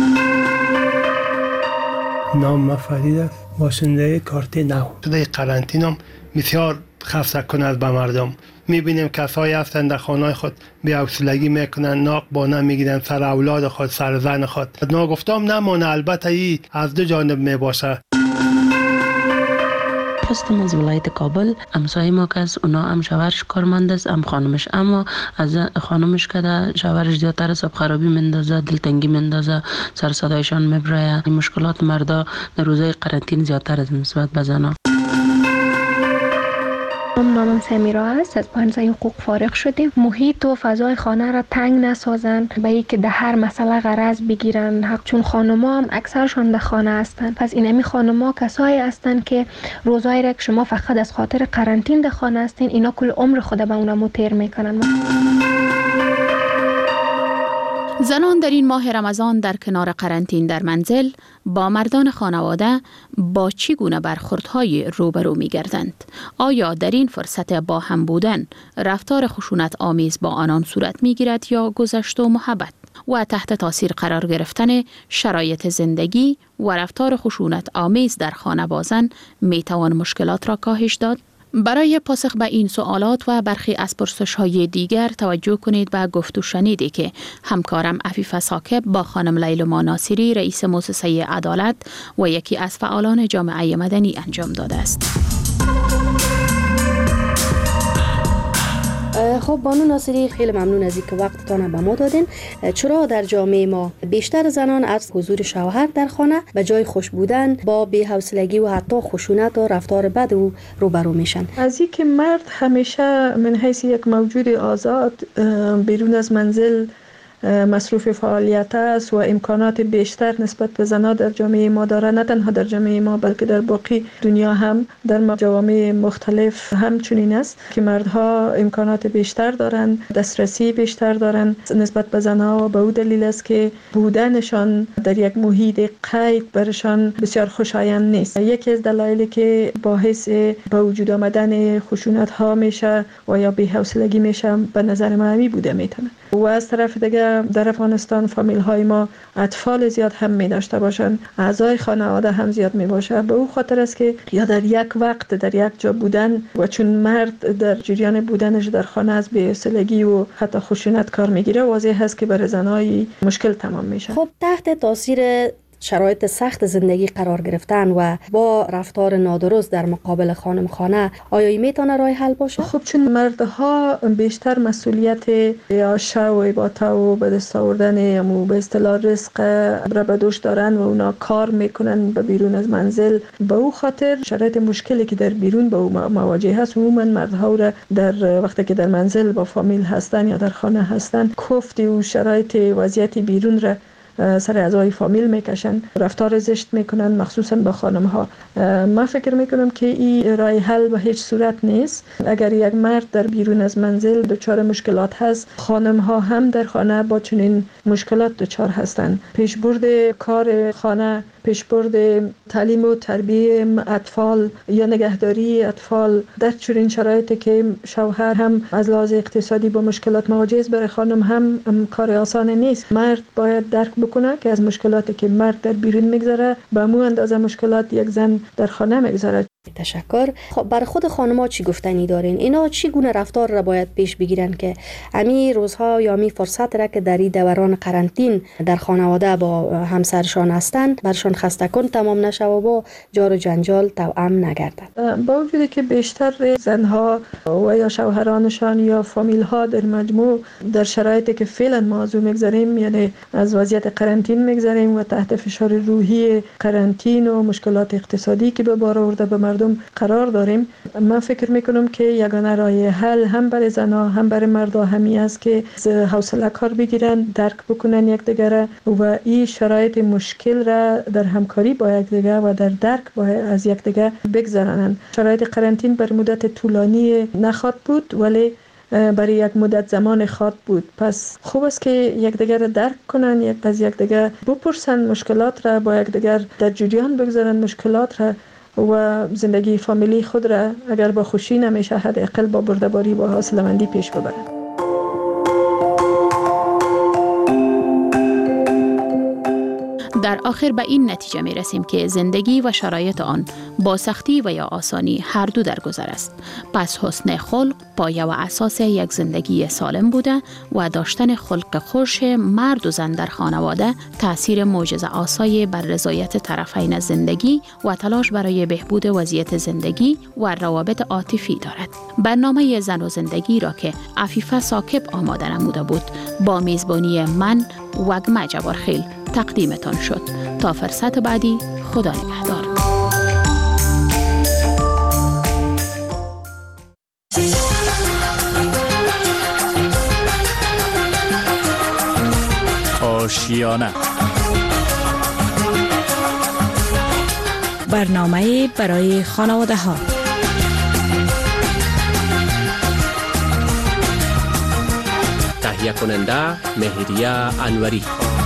نام ما فرید است، باشنده کارت نو. در قرنطین هم بسیار خفت کنند به مردم. میبینیم کسایی هستند در خانه خود بی‌حوصلگی میکنن، ناق بانه میگیرن سر اولاد خود، سر زن خود. ناگفتم نمانه، البته ای از دو جانب میباشه. هستم از ولایت کابل. همسایه ما که از اونا هم شوهرش کارمند است، هم خانمش، اما از خانمش که شوهرش زیادتر از خرابی مندازه، دلتنگی مندازه، سر صدایشان میبره. این مشکلات مردا در روزهای قرنطینه زیادتر از نسبت به زنا. نامم سمیرا است. از پانزه حقوق فارغ شدیم. محیط و فضای خانه را تنگ نسازن به این که در هر مسئله غرض بگیرن حق، چون خانم‌ها هم اکثرشان در خانه هستند. پس این خانم‌ها کسایی هستند که روزایی را که شما فقط از خاطر قرنطینه در خانه هستین، اینا کل عمر خود به اونها متیر میکنن. زنان در این ماه رمضان در کنار قرنطینه در منزل با مردان خانواده با چی گونه برخوردهای روبرو می گردند؟ آیا در این فرصت با هم بودن رفتار خشونت آمیز با آنان صورت می گیرد یا گذشت و محبت و تحت تاثیر قرار گرفتن شرایط زندگی و رفتار خشونت آمیز در خانه بازن می توان مشکلات را کاهش داد؟ برای پاسخ به این سوالات و برخی از پرسش‌های دیگر توجه کنید به گفت و شنیدی که همکارم عفیفه ثاقب با خانم لیلما ناصری رئیس مؤسسه عدالت و یکی از فعالان جامعه مدنی انجام داده است. خب بانو ناصری، خیلی ممنون از اینکه وقتتان به ما دادین. چرا در جامعه ما بیشتر زنان از حضور شوهر در خانه به جای خوش بودن با بی‌حوصلگی و حتی خشونت و رفتار بد او روبرو میشن؟ از اینکه مرد همیشه من حیث یک موجود آزاد بیرون از منزل مصروف فعالیت است و امکانات بیشتر نسبت به زنان در جامعه ما داره. نه تنها در جامعه ما بلکه در باقی دنیا هم، در جوامع مختلف همچنین است که مردها امکانات بیشتر دارند، دسترسی بیشتر دارند نسبت به زنها. به او دلیل است که بودنشان در یک محیط قید برشان بسیار خوشایند نیست. یکی از دلایلی که باعث به وجود آمدن خشونت ها میشه و یا بی‌حوصلگی میشه به نظر من همین بوده میتونه. و از طرف دیگه در افغانستان فامیل های ما اطفال زیاد هم می داشته باشند، اعضای خانواده هم زیاد می باشه. به او خاطر است که یا در یک وقت در یک جا بودن و چون مرد در جریان بودنش در خانه از بی‌حوصلگی و حتی خشونت کار میگیره، واضح هست که برای زنای مشکل تمام میشه. خب تحت تاثیر شرایط سخت زندگی قرار گرفتن و با رفتار نادرست در مقابل خانم خانه، آیا این میتونه راه حل باشه؟ خب چون مردها بیشتر مسئولیت یا شو و عباتا و به دست آوردن و به اصطلاح رزق را به دوش دارن و اونا کار میکنن به بیرون از منزل، به او خاطر شرایط مشکلی که در بیرون به او مواجه هست، عموما مردها را در وقتی که در منزل با فامیل هستن یا در خانه هستن، کوفت و شرایط وضعیت بیرون را سر اعضای فامیل میکشن، رفتار زشت میکنن، مخصوصا با خانم ها. من فکر میکنم که این راه حل به هیچ صورت نیست. اگر یک مرد در بیرون از منزل دچار مشکلات هست، خانم ها هم در خانه با چنین مشکلات دچار هستند. پیشبرد کار خانه، پیشبرد تعلیم و تربیت اطفال یا نگهداری اطفال در چنین شرایطی که شوهر هم از لحاظ اقتصادی با مشکلات مواجه است، برای خانم هم کار آسان نیست. مرد باید درک بکنه که از مشکلاتی که مرد در بیرون میگذره به همون اندازه مشکلات یک زن در خانه میگذره. تشکر. خب برای خود خانم‌ها چی گفتنی دارین؟ اینا چی گونه رفتار را باید پیش بگیرن که امی روزها یا امی فرصت را که در این دوران قرنطینه در خانواده با همسرشان هستند برشان خسته کن تمام نشه و با جار و جنجال توأم نگردد؟ با وجودی که بیشتر زنها و یا شوهرانشان یا فامیل ها در مجموع در شرایطی که فعلا ما از اون میگذریم، یعنی از وضعیت قرنطینه میگذریم و تحت فشار روحی قرنطینه و مشکلات اقتصادی که به بار آورده به مردم قرار داریم، من فکر میکنم که یگانه راه حل هم برای زنها هم برای مردا همین است که حوصله کار بگیرن، درک بکنن یکدیگر و این شرایط مشکل را در همکاری با یکدیگر و در درک با از یکدیگر بگذرانند. شرایط قرنطینه بر مدت طولانی نخواهد بود ولی برای یک مدت زمان خواد بود. پس خوب است که یکدیگر را درک کنن، از یکدیگر بپرسن مشکلات را، با یکدیگر در جریان بگذارن مشکلات را و زندگی فامیلی خود را اگر با خوشی نمیشه حداقل با بردباری با حوصله‌مندی پیش ببرن. در در آخر به این نتیجه می رسیم که زندگی و شرایط آن با سختی و یا آسانی هر دو در گذر است. پس حسن خلق پایه و اساس یک زندگی سالم بوده و داشتن خلق خوش مرد و زن در خانواده تأثیر معجزه آسای بر رضایت طرفین زندگی و تلاش برای بهبود وضعیت زندگی و روابط عاطفی دارد. برنامه زن و زندگی را که عفیفه ثاقب آماده نموده بود با میزبانی من وگمه جبارخیل تقدیمتان شد. تا فرصت بعدی، خدا نگهدار. آشیانه، برنامه برای خانواده ها. تهیه کننده مهریه انوری.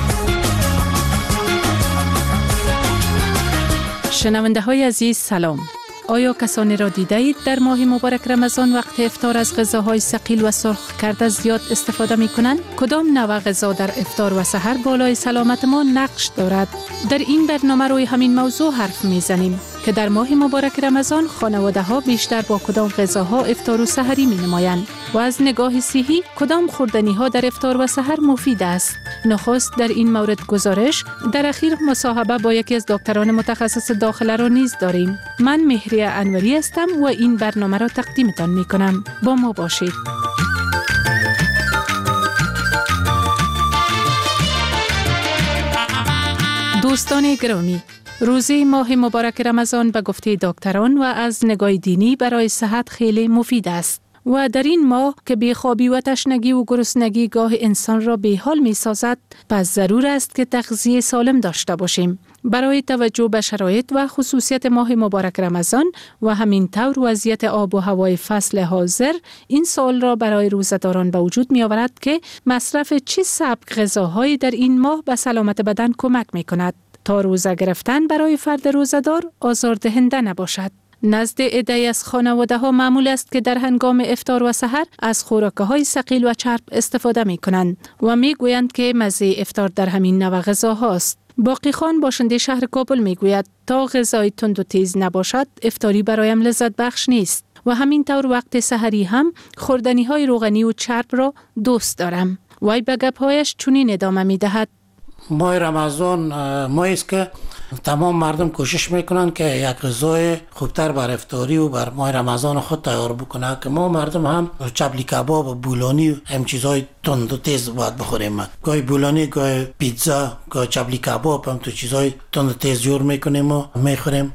شنونده های عزیز سلام. آیا کسانی را دیده اید در ماه مبارک رمضان وقت افطار از غذاهای ثقیل و سرخ کرده زیاد استفاده می کنند؟ کدام نوع غذا در افطار و سحر بالای سلامت ما نقش دارد؟ در این برنامه روی همین موضوع حرف می زنیم که در ماه مبارک رمضان خانواده ها بیشتر با کدام غذاها افطار و سحری می نمایند و از نگاه صحی کدام خوردنی ها در افطار و سحر مفید است. نخست در این مورد گزارش، در اخیر مصاحبه با یکی از دکتران متخصص داخله را نیز داریم. من مهریه انوری هستم و این برنامه را تقدیمتان می کنم. با ما باشید. دوستان گرامی، روزه ماه مبارک رمضان به گفته دکتران و از نگاه دینی برای صحت خیلی مفید است و در این ماه که بیخوابی و تشنگی و گرسنگی گاه انسان را بیحال می سازد، پس ضرور است که تغذیه سالم داشته باشیم. برای توجه به شرایط و خصوصیت ماه مبارک رمضان و همین طور وضعیت آب و هوای فصل حاضر، این سوال را برای روزه‌داران به وجود می آورد که مصرف چه سبک غذاهایی در این ماه به سلامت بدن کمک می کند تا روزه گرفتن برای فرد روزه‌دار آزاردهنده نباشد. نزد عده‌ای از خانواده‌ها معمول است که در هنگام افطار و سحر از خوراک‌های ثقیل و چرب استفاده می‌کنند و می‌گویند که مزه افطار در همین نوع غذاهاست. باقی خان باشنده شهر کابل می‌گوید تا غذای تند و تیز نباشد افطاری برایم لذت بخش نیست و همین طور وقت سحری هم خوردنی‌های روغنی و چرب را دوست دارم. وی به گپ‌هایش چنین ادامه می‌دهد: ماه رمضان ماهی است که تمام مردم کوشش میکنن که یک غذای خوبتر بر افطاری و بر ماه رمضان خود تیار بکنن که ما مردم هم چبلی کباب و بولانی و هم چیزای تند و تیز باید بخوریم. گاهی بولانی، گاهی پیتزا، گاهی چبلی کباب هم تو چیزای تند و تیز جور میکنیم و میخوریم.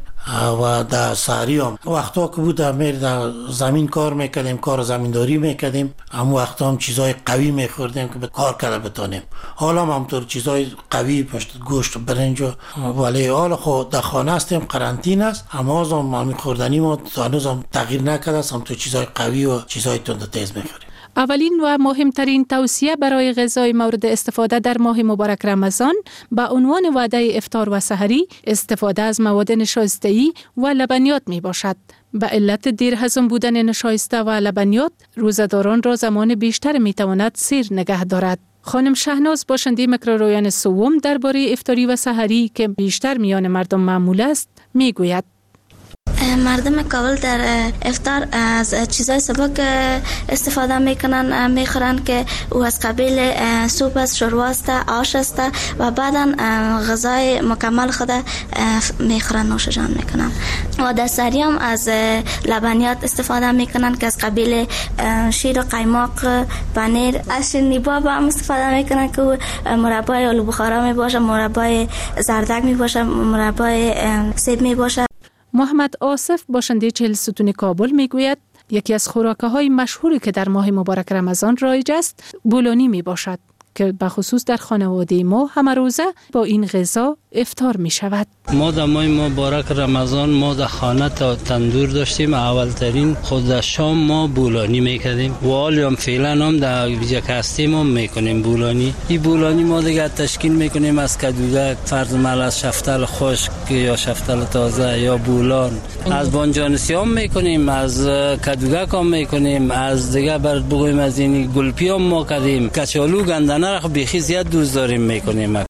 و در سحری هم وقتا که بود امیر در زمین کار میکردیم، کار زمینداری میکردیم، هم وقتا هم چیزای قوی میخوردیم که کار کرده بتانیم. حالا هم همطور چیزای قوی پشت گوشت برنج، ولی حالا خود در خانه هستیم، قرنطین است، اما از هم خوردنی ما هنوز هم تغییر نکرده است، هم تو چیزای قوی و چیزای تند و تیز میخوریم. اولین و مهمترین توصیه برای غذای مورد استفاده در ماه مبارک رمضان به عنوان وعده افطار و سحری استفاده از مواد نشایسته‌ای و لبنیات می باشد. به علت دیر هضم بودن نشایسته و لبنیات، روزه‌داران را زمان بیشتر می تواند سیر نگه دارد. خانم شهناز باشنده میکرورویان سوم درباره افطاری و سحری که بیشتر میان مردم معمول است می گوید: مردم کابل در افطار از چیزای سبک استفاده میکنن، میخورن که او از قبیل سوپ است، شوروا است، آش است و بعدا غذای مکمل خود میخورن، نوش جان میکنن. و در سحری هم از لبنیات استفاده میکنن که از قبیل شیر و قیماق، پنیر، از شیرینی باب هم استفاده میکنن که مربای آلو بخارا میباشه، مربای زردک میباشه، مربای سیب میباشه. محمد آصف باشنده 40 ستون کابل میگوید یکی از خوراک‌های مشهوری که در ماه مبارک رمضان رایج است بولانی می باشد که به خصوص در خانواده ما همه روزه با این غذا افطار می شود. ما در ماه مبارک رمضان ما در خانه تا تندور داشتیم. اولترین خود در شام ما بولانی میکردیم و حالا فعلا هم در ویژه که هستیم هم میکنیم بولانی. این بولانی ما دیگه تشکیل میکنیم از کدوگک، فرض مال از شفتل خشک یا شفتل تازه یا بولان، از بانجانسی هم میکنیم، از کدوگک هم میکنیم، از دیگه برات بگویم از این گلپی هم ما کردیم، کچالو گندنه را بیخی زیاد دوست داریم میکنیم.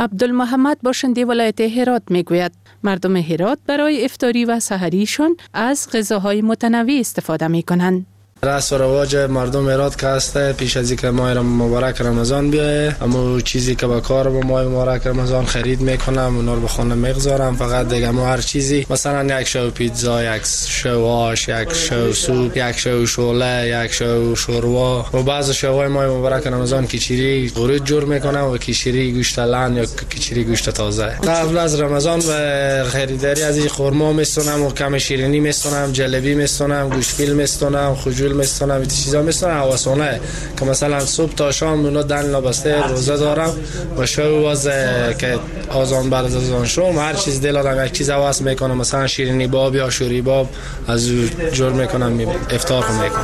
عبدالمحمد باشنده ولایت هرات میگوید مردم هرات برای افطاری و سحریشان از غذاهای متنوع استفاده میکنند. رسم و رواج مردم هرات که هسته پیش از اینکه ماه مبارک رمضان بیایه، اما چیزی که با کار با ماه مبارک رمضان خرید میکنم اونا رو به خونه میگذارم. فقط دیگه اما هر چیزی مثلا یک شو پیتزا، یک شو آش، یک شو سوپ، یک شو شوله، یک شو شوروا و بعض شوهای ماه مبارک رمضان کیچری ورود جور میکنم و کیچری گوشت لحم یا کیچری گوشت تازه. قبل از رمضان به خریداری از این خرما میستونم و کم شیرینی میستونم، جلبی میستونم، گوشتفیل میستونم، خجول میستونم، این چیزا میستونم حواسونه که مثلا صبح تا شام اونا دن لابسته روزه دارم و شو واز که آزان بعد از آزان شوم هر چیز دل آدم یک چیز حواس میکنم، مثلا شیرینی باب یا شوری باب از جور میکنم افطار میکنم.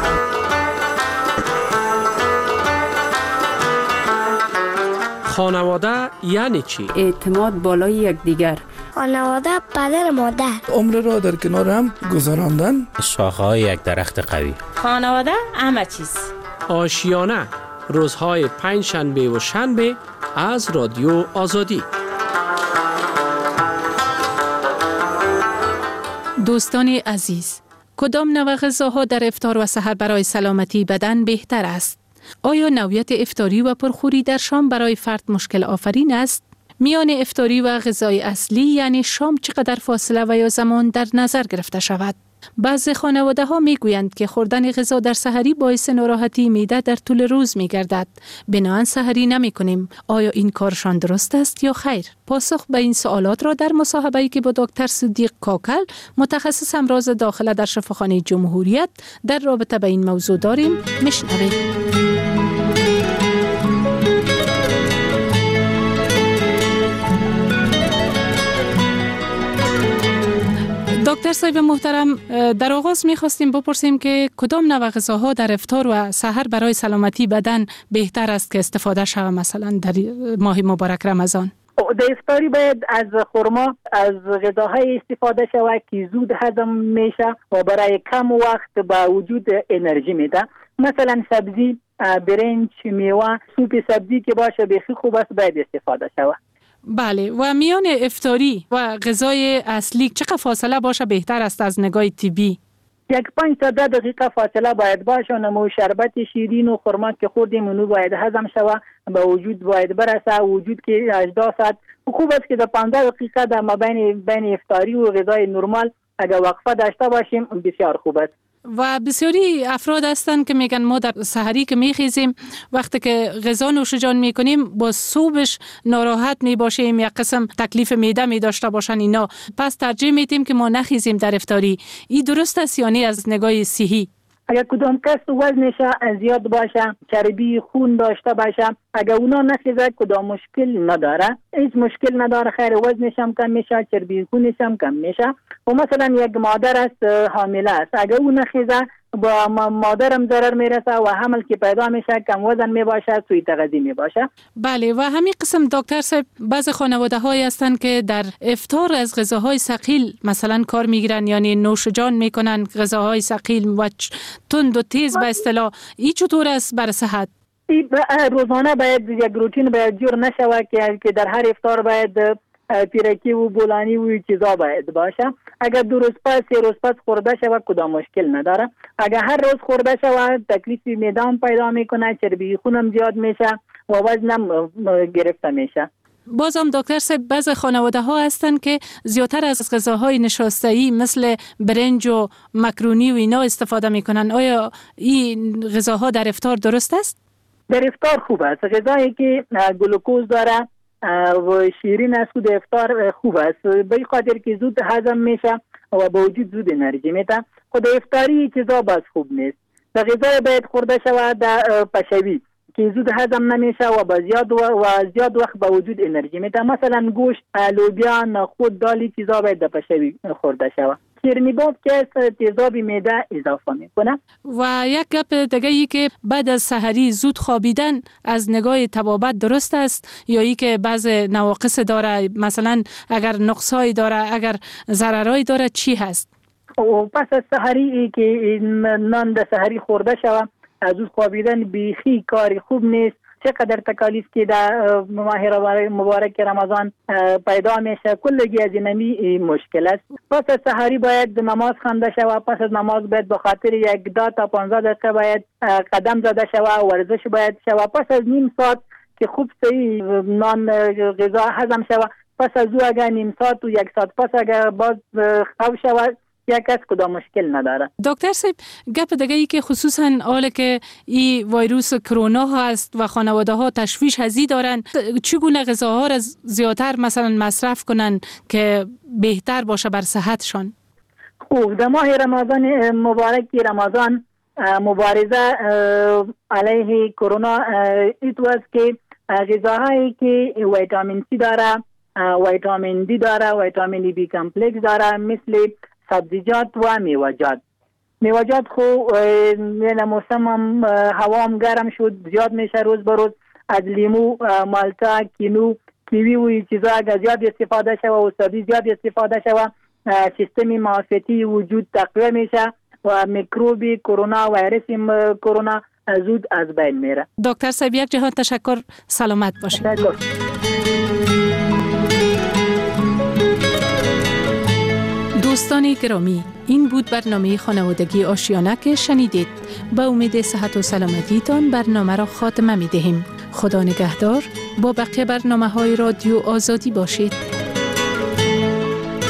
خانواده یعنی چی؟ اعتماد بالای یکدیگر. خانواده پدر مادر. عمر را در کنار هم گذراندن. شاخه‌های یک درخت قوی. خانواده همه چیز. آشیانه روزهای پنج شنبه و شنبه از رادیو آزادی. دوستان عزیز، کدام نوع غذاها در افطار و سحر برای سلامتی بدن بهتر است؟ آیا نوعیت افطاری و پرخوری در شام برای فرد مشکل آفرین است؟ میان افطاری و غذای اصلی یعنی شام چقدر فاصله و یا زمان در نظر گرفته شود؟ بعضی خانواده ها می گویند که خوردن غذا در سحری باعث ناراحتی معده در طول روز می گردد. بنابراین سحری نمی کنیم. آیا این کارشان درست است یا خیر؟ پاسخ به این سوالات را در مصاحبه‌ای که با دکتر صدیق کاکل متخصص امراض داخله در شفاخانه جمهوریت در رابطه به این موضوع داریم میشنوید. دکتر صاحب محترم، در آغاز می‌خواستیم بپرسیم که کدام نوع غذاها در افطار و سحر برای سلامتی بدن بهتر است که استفاده شود مثلا در ماه مبارک رمضان؟ در افطاری باید از خرما از غذاهای استفاده شود که زود هضم میشه و برای کم وقت با وجود انرژی میده. مثلا سبزی، برنج، میوه، سوپ سبزی که باشه بخی خوب است باید استفاده شود. بله، و میان افطاری و غذای اصلی چقدر فاصله باشه بهتر است از نگاه طبی؟ 5 تا 10 دقیقه فاصله باید باشه. نمو شربت شیرین و خرما که خوردیم اونو باید هضم شود، به وجود باید برسه. وجود که 18 ساعت خوب است که در 15 دقیقه در بین افطاری و غذای نرمال اگر وقفه داشته باشیم بسیار خوب است. و بسیاری افراد هستند که میگن ما در سحری که میخیزیم وقتی که غذا نوشجان میکنیم با صبحش ناراحت میباشیم، یک قسم تکلیف معده میداشته باشن اینا، پس ترجیح میدیم که ما نخیزیم در افطاری. این درست است یعنی از نگاه صحی؟ اگر کدام کس وزنش زیاد باشه، چربی خون داشته باشه، اگر اونا نخیزه کدام مشکل نداره، هیچ مشکل نداره، خیر وزنش هم کم میشه، چربی خونش هم کم میشه. و مثلا یک مادر است حامله است، اگر اون نخیزه با مادرم ضرر میرسه و حمل که پیدا میشه کم وزن میباشه، سوی تغذیه میباشه. بله، و همین قسم دکتر صاحب بعض خانواده هایی هستن که در افطار از غذاهای ثقیل مثلا کار میگیرن، یعنی نوشجان میکنن غذاهای ثقیل و تند و تیز به اصطلاح. این چطور است برای صحت؟ روزانه باید یک روتین باید جور نشود که در هر افطار باید پیرکی و بولانی و چیزا باید باشه. اگر 2 روز پس 3 روز پس خورده شود کدام مشکل نداره. اگر هر روز خورده شود تکلیف معده هم پیدا میکنه، چربی خونم زیاد میشه و وزنم گرفته میشه. بازم دکتر صاحب بعض خانواده ها هستن که زیادتر از غذاهای نشاسته‌ای مثل برنج و مکرونی و اینا استفاده میکنن. آیا این غذاها در افطار درست است؟ در افطار خوب است. غذایی که گلوکوز داره و شیرین است در افطار خوب است، به خاطر که زود هضم میشه و با وجود زود انرژی میده. خود افطاری چیزا باز خوب نیست. در غذای باید خورده شود در پشوی که زود هضم نمیشه و با زیاد وقت با وجود انرژی میده. مثلا گوشت، لوبیا، نخود، دالی چیزا باید در پشوی خورده شود. شیرینی باب که تیزاب معده اضافه میکنه. و یک گپ دیگه ای که بعد از سحری زود خوابیدن از نگاه طبابت درست است یا ای که بعض نواقص داره، مثلا اگر نقصایی داره، اگر ضررایی داره، چی هست؟ پس از سحری که نان در سحری خورده شود، از زود خوابیدن بیخی کاری خوب نیست. چقدر تکالیف که در ماه مبارک رمضان پیدا میشه کلگی از اینمی مشکل است. پس از سحری باید نماز خوانده شود، پس از نماز باید به خاطر 10 تا 15 دقیقه باید قدم زده شود، ورزش باید شود. پس از نیم ساعت که خوب صحیح نان غذا هضم شود، پس از او اگر نیم ساعت و 1 ساعت پس اگر باز خواب شود یک کس کدام مشکل نداره. دکتر صاحب گپ دیگه ای که خصوصا حالا که این ویروس کرونا هست و خانواده ها تشویش هزی دارن، چگونه غذاها را زیادتر مثلا مصرف کنن که بهتر باشه بر صحتشان؟ خوب در ماه رمضان مبارک رمضان مبارزه علیه کرونا ایت است که غذاهایی که ویتامین سی داره، ویتامین دی داره، ویتامین بی کمپلکس داره، مثل سبزیجات و میوه‌جات خو نه موسم هم هوا هم گرم شد، زیاد میشه روز به روز. از لیمو، مالتا، کینو، کیوی و چیزا اگر زیاد استفاده شود و سبزی زیاد استفاده شود سیستم معافیتی وجود تقویت میشه و میکروبی کرونا ویروس کرونا زود از بین میره. دکتر صاحب یک جهان تشکر، سلامت باشید. دوستان گرامی، این بود برنامه خانوادگی آشیانه که شنیدید. با امید صحت و سلامتیتان برنامه را خاتمه می دهیم. خدا نگهدار. با بقیه برنامه های رادیو آزادی باشید.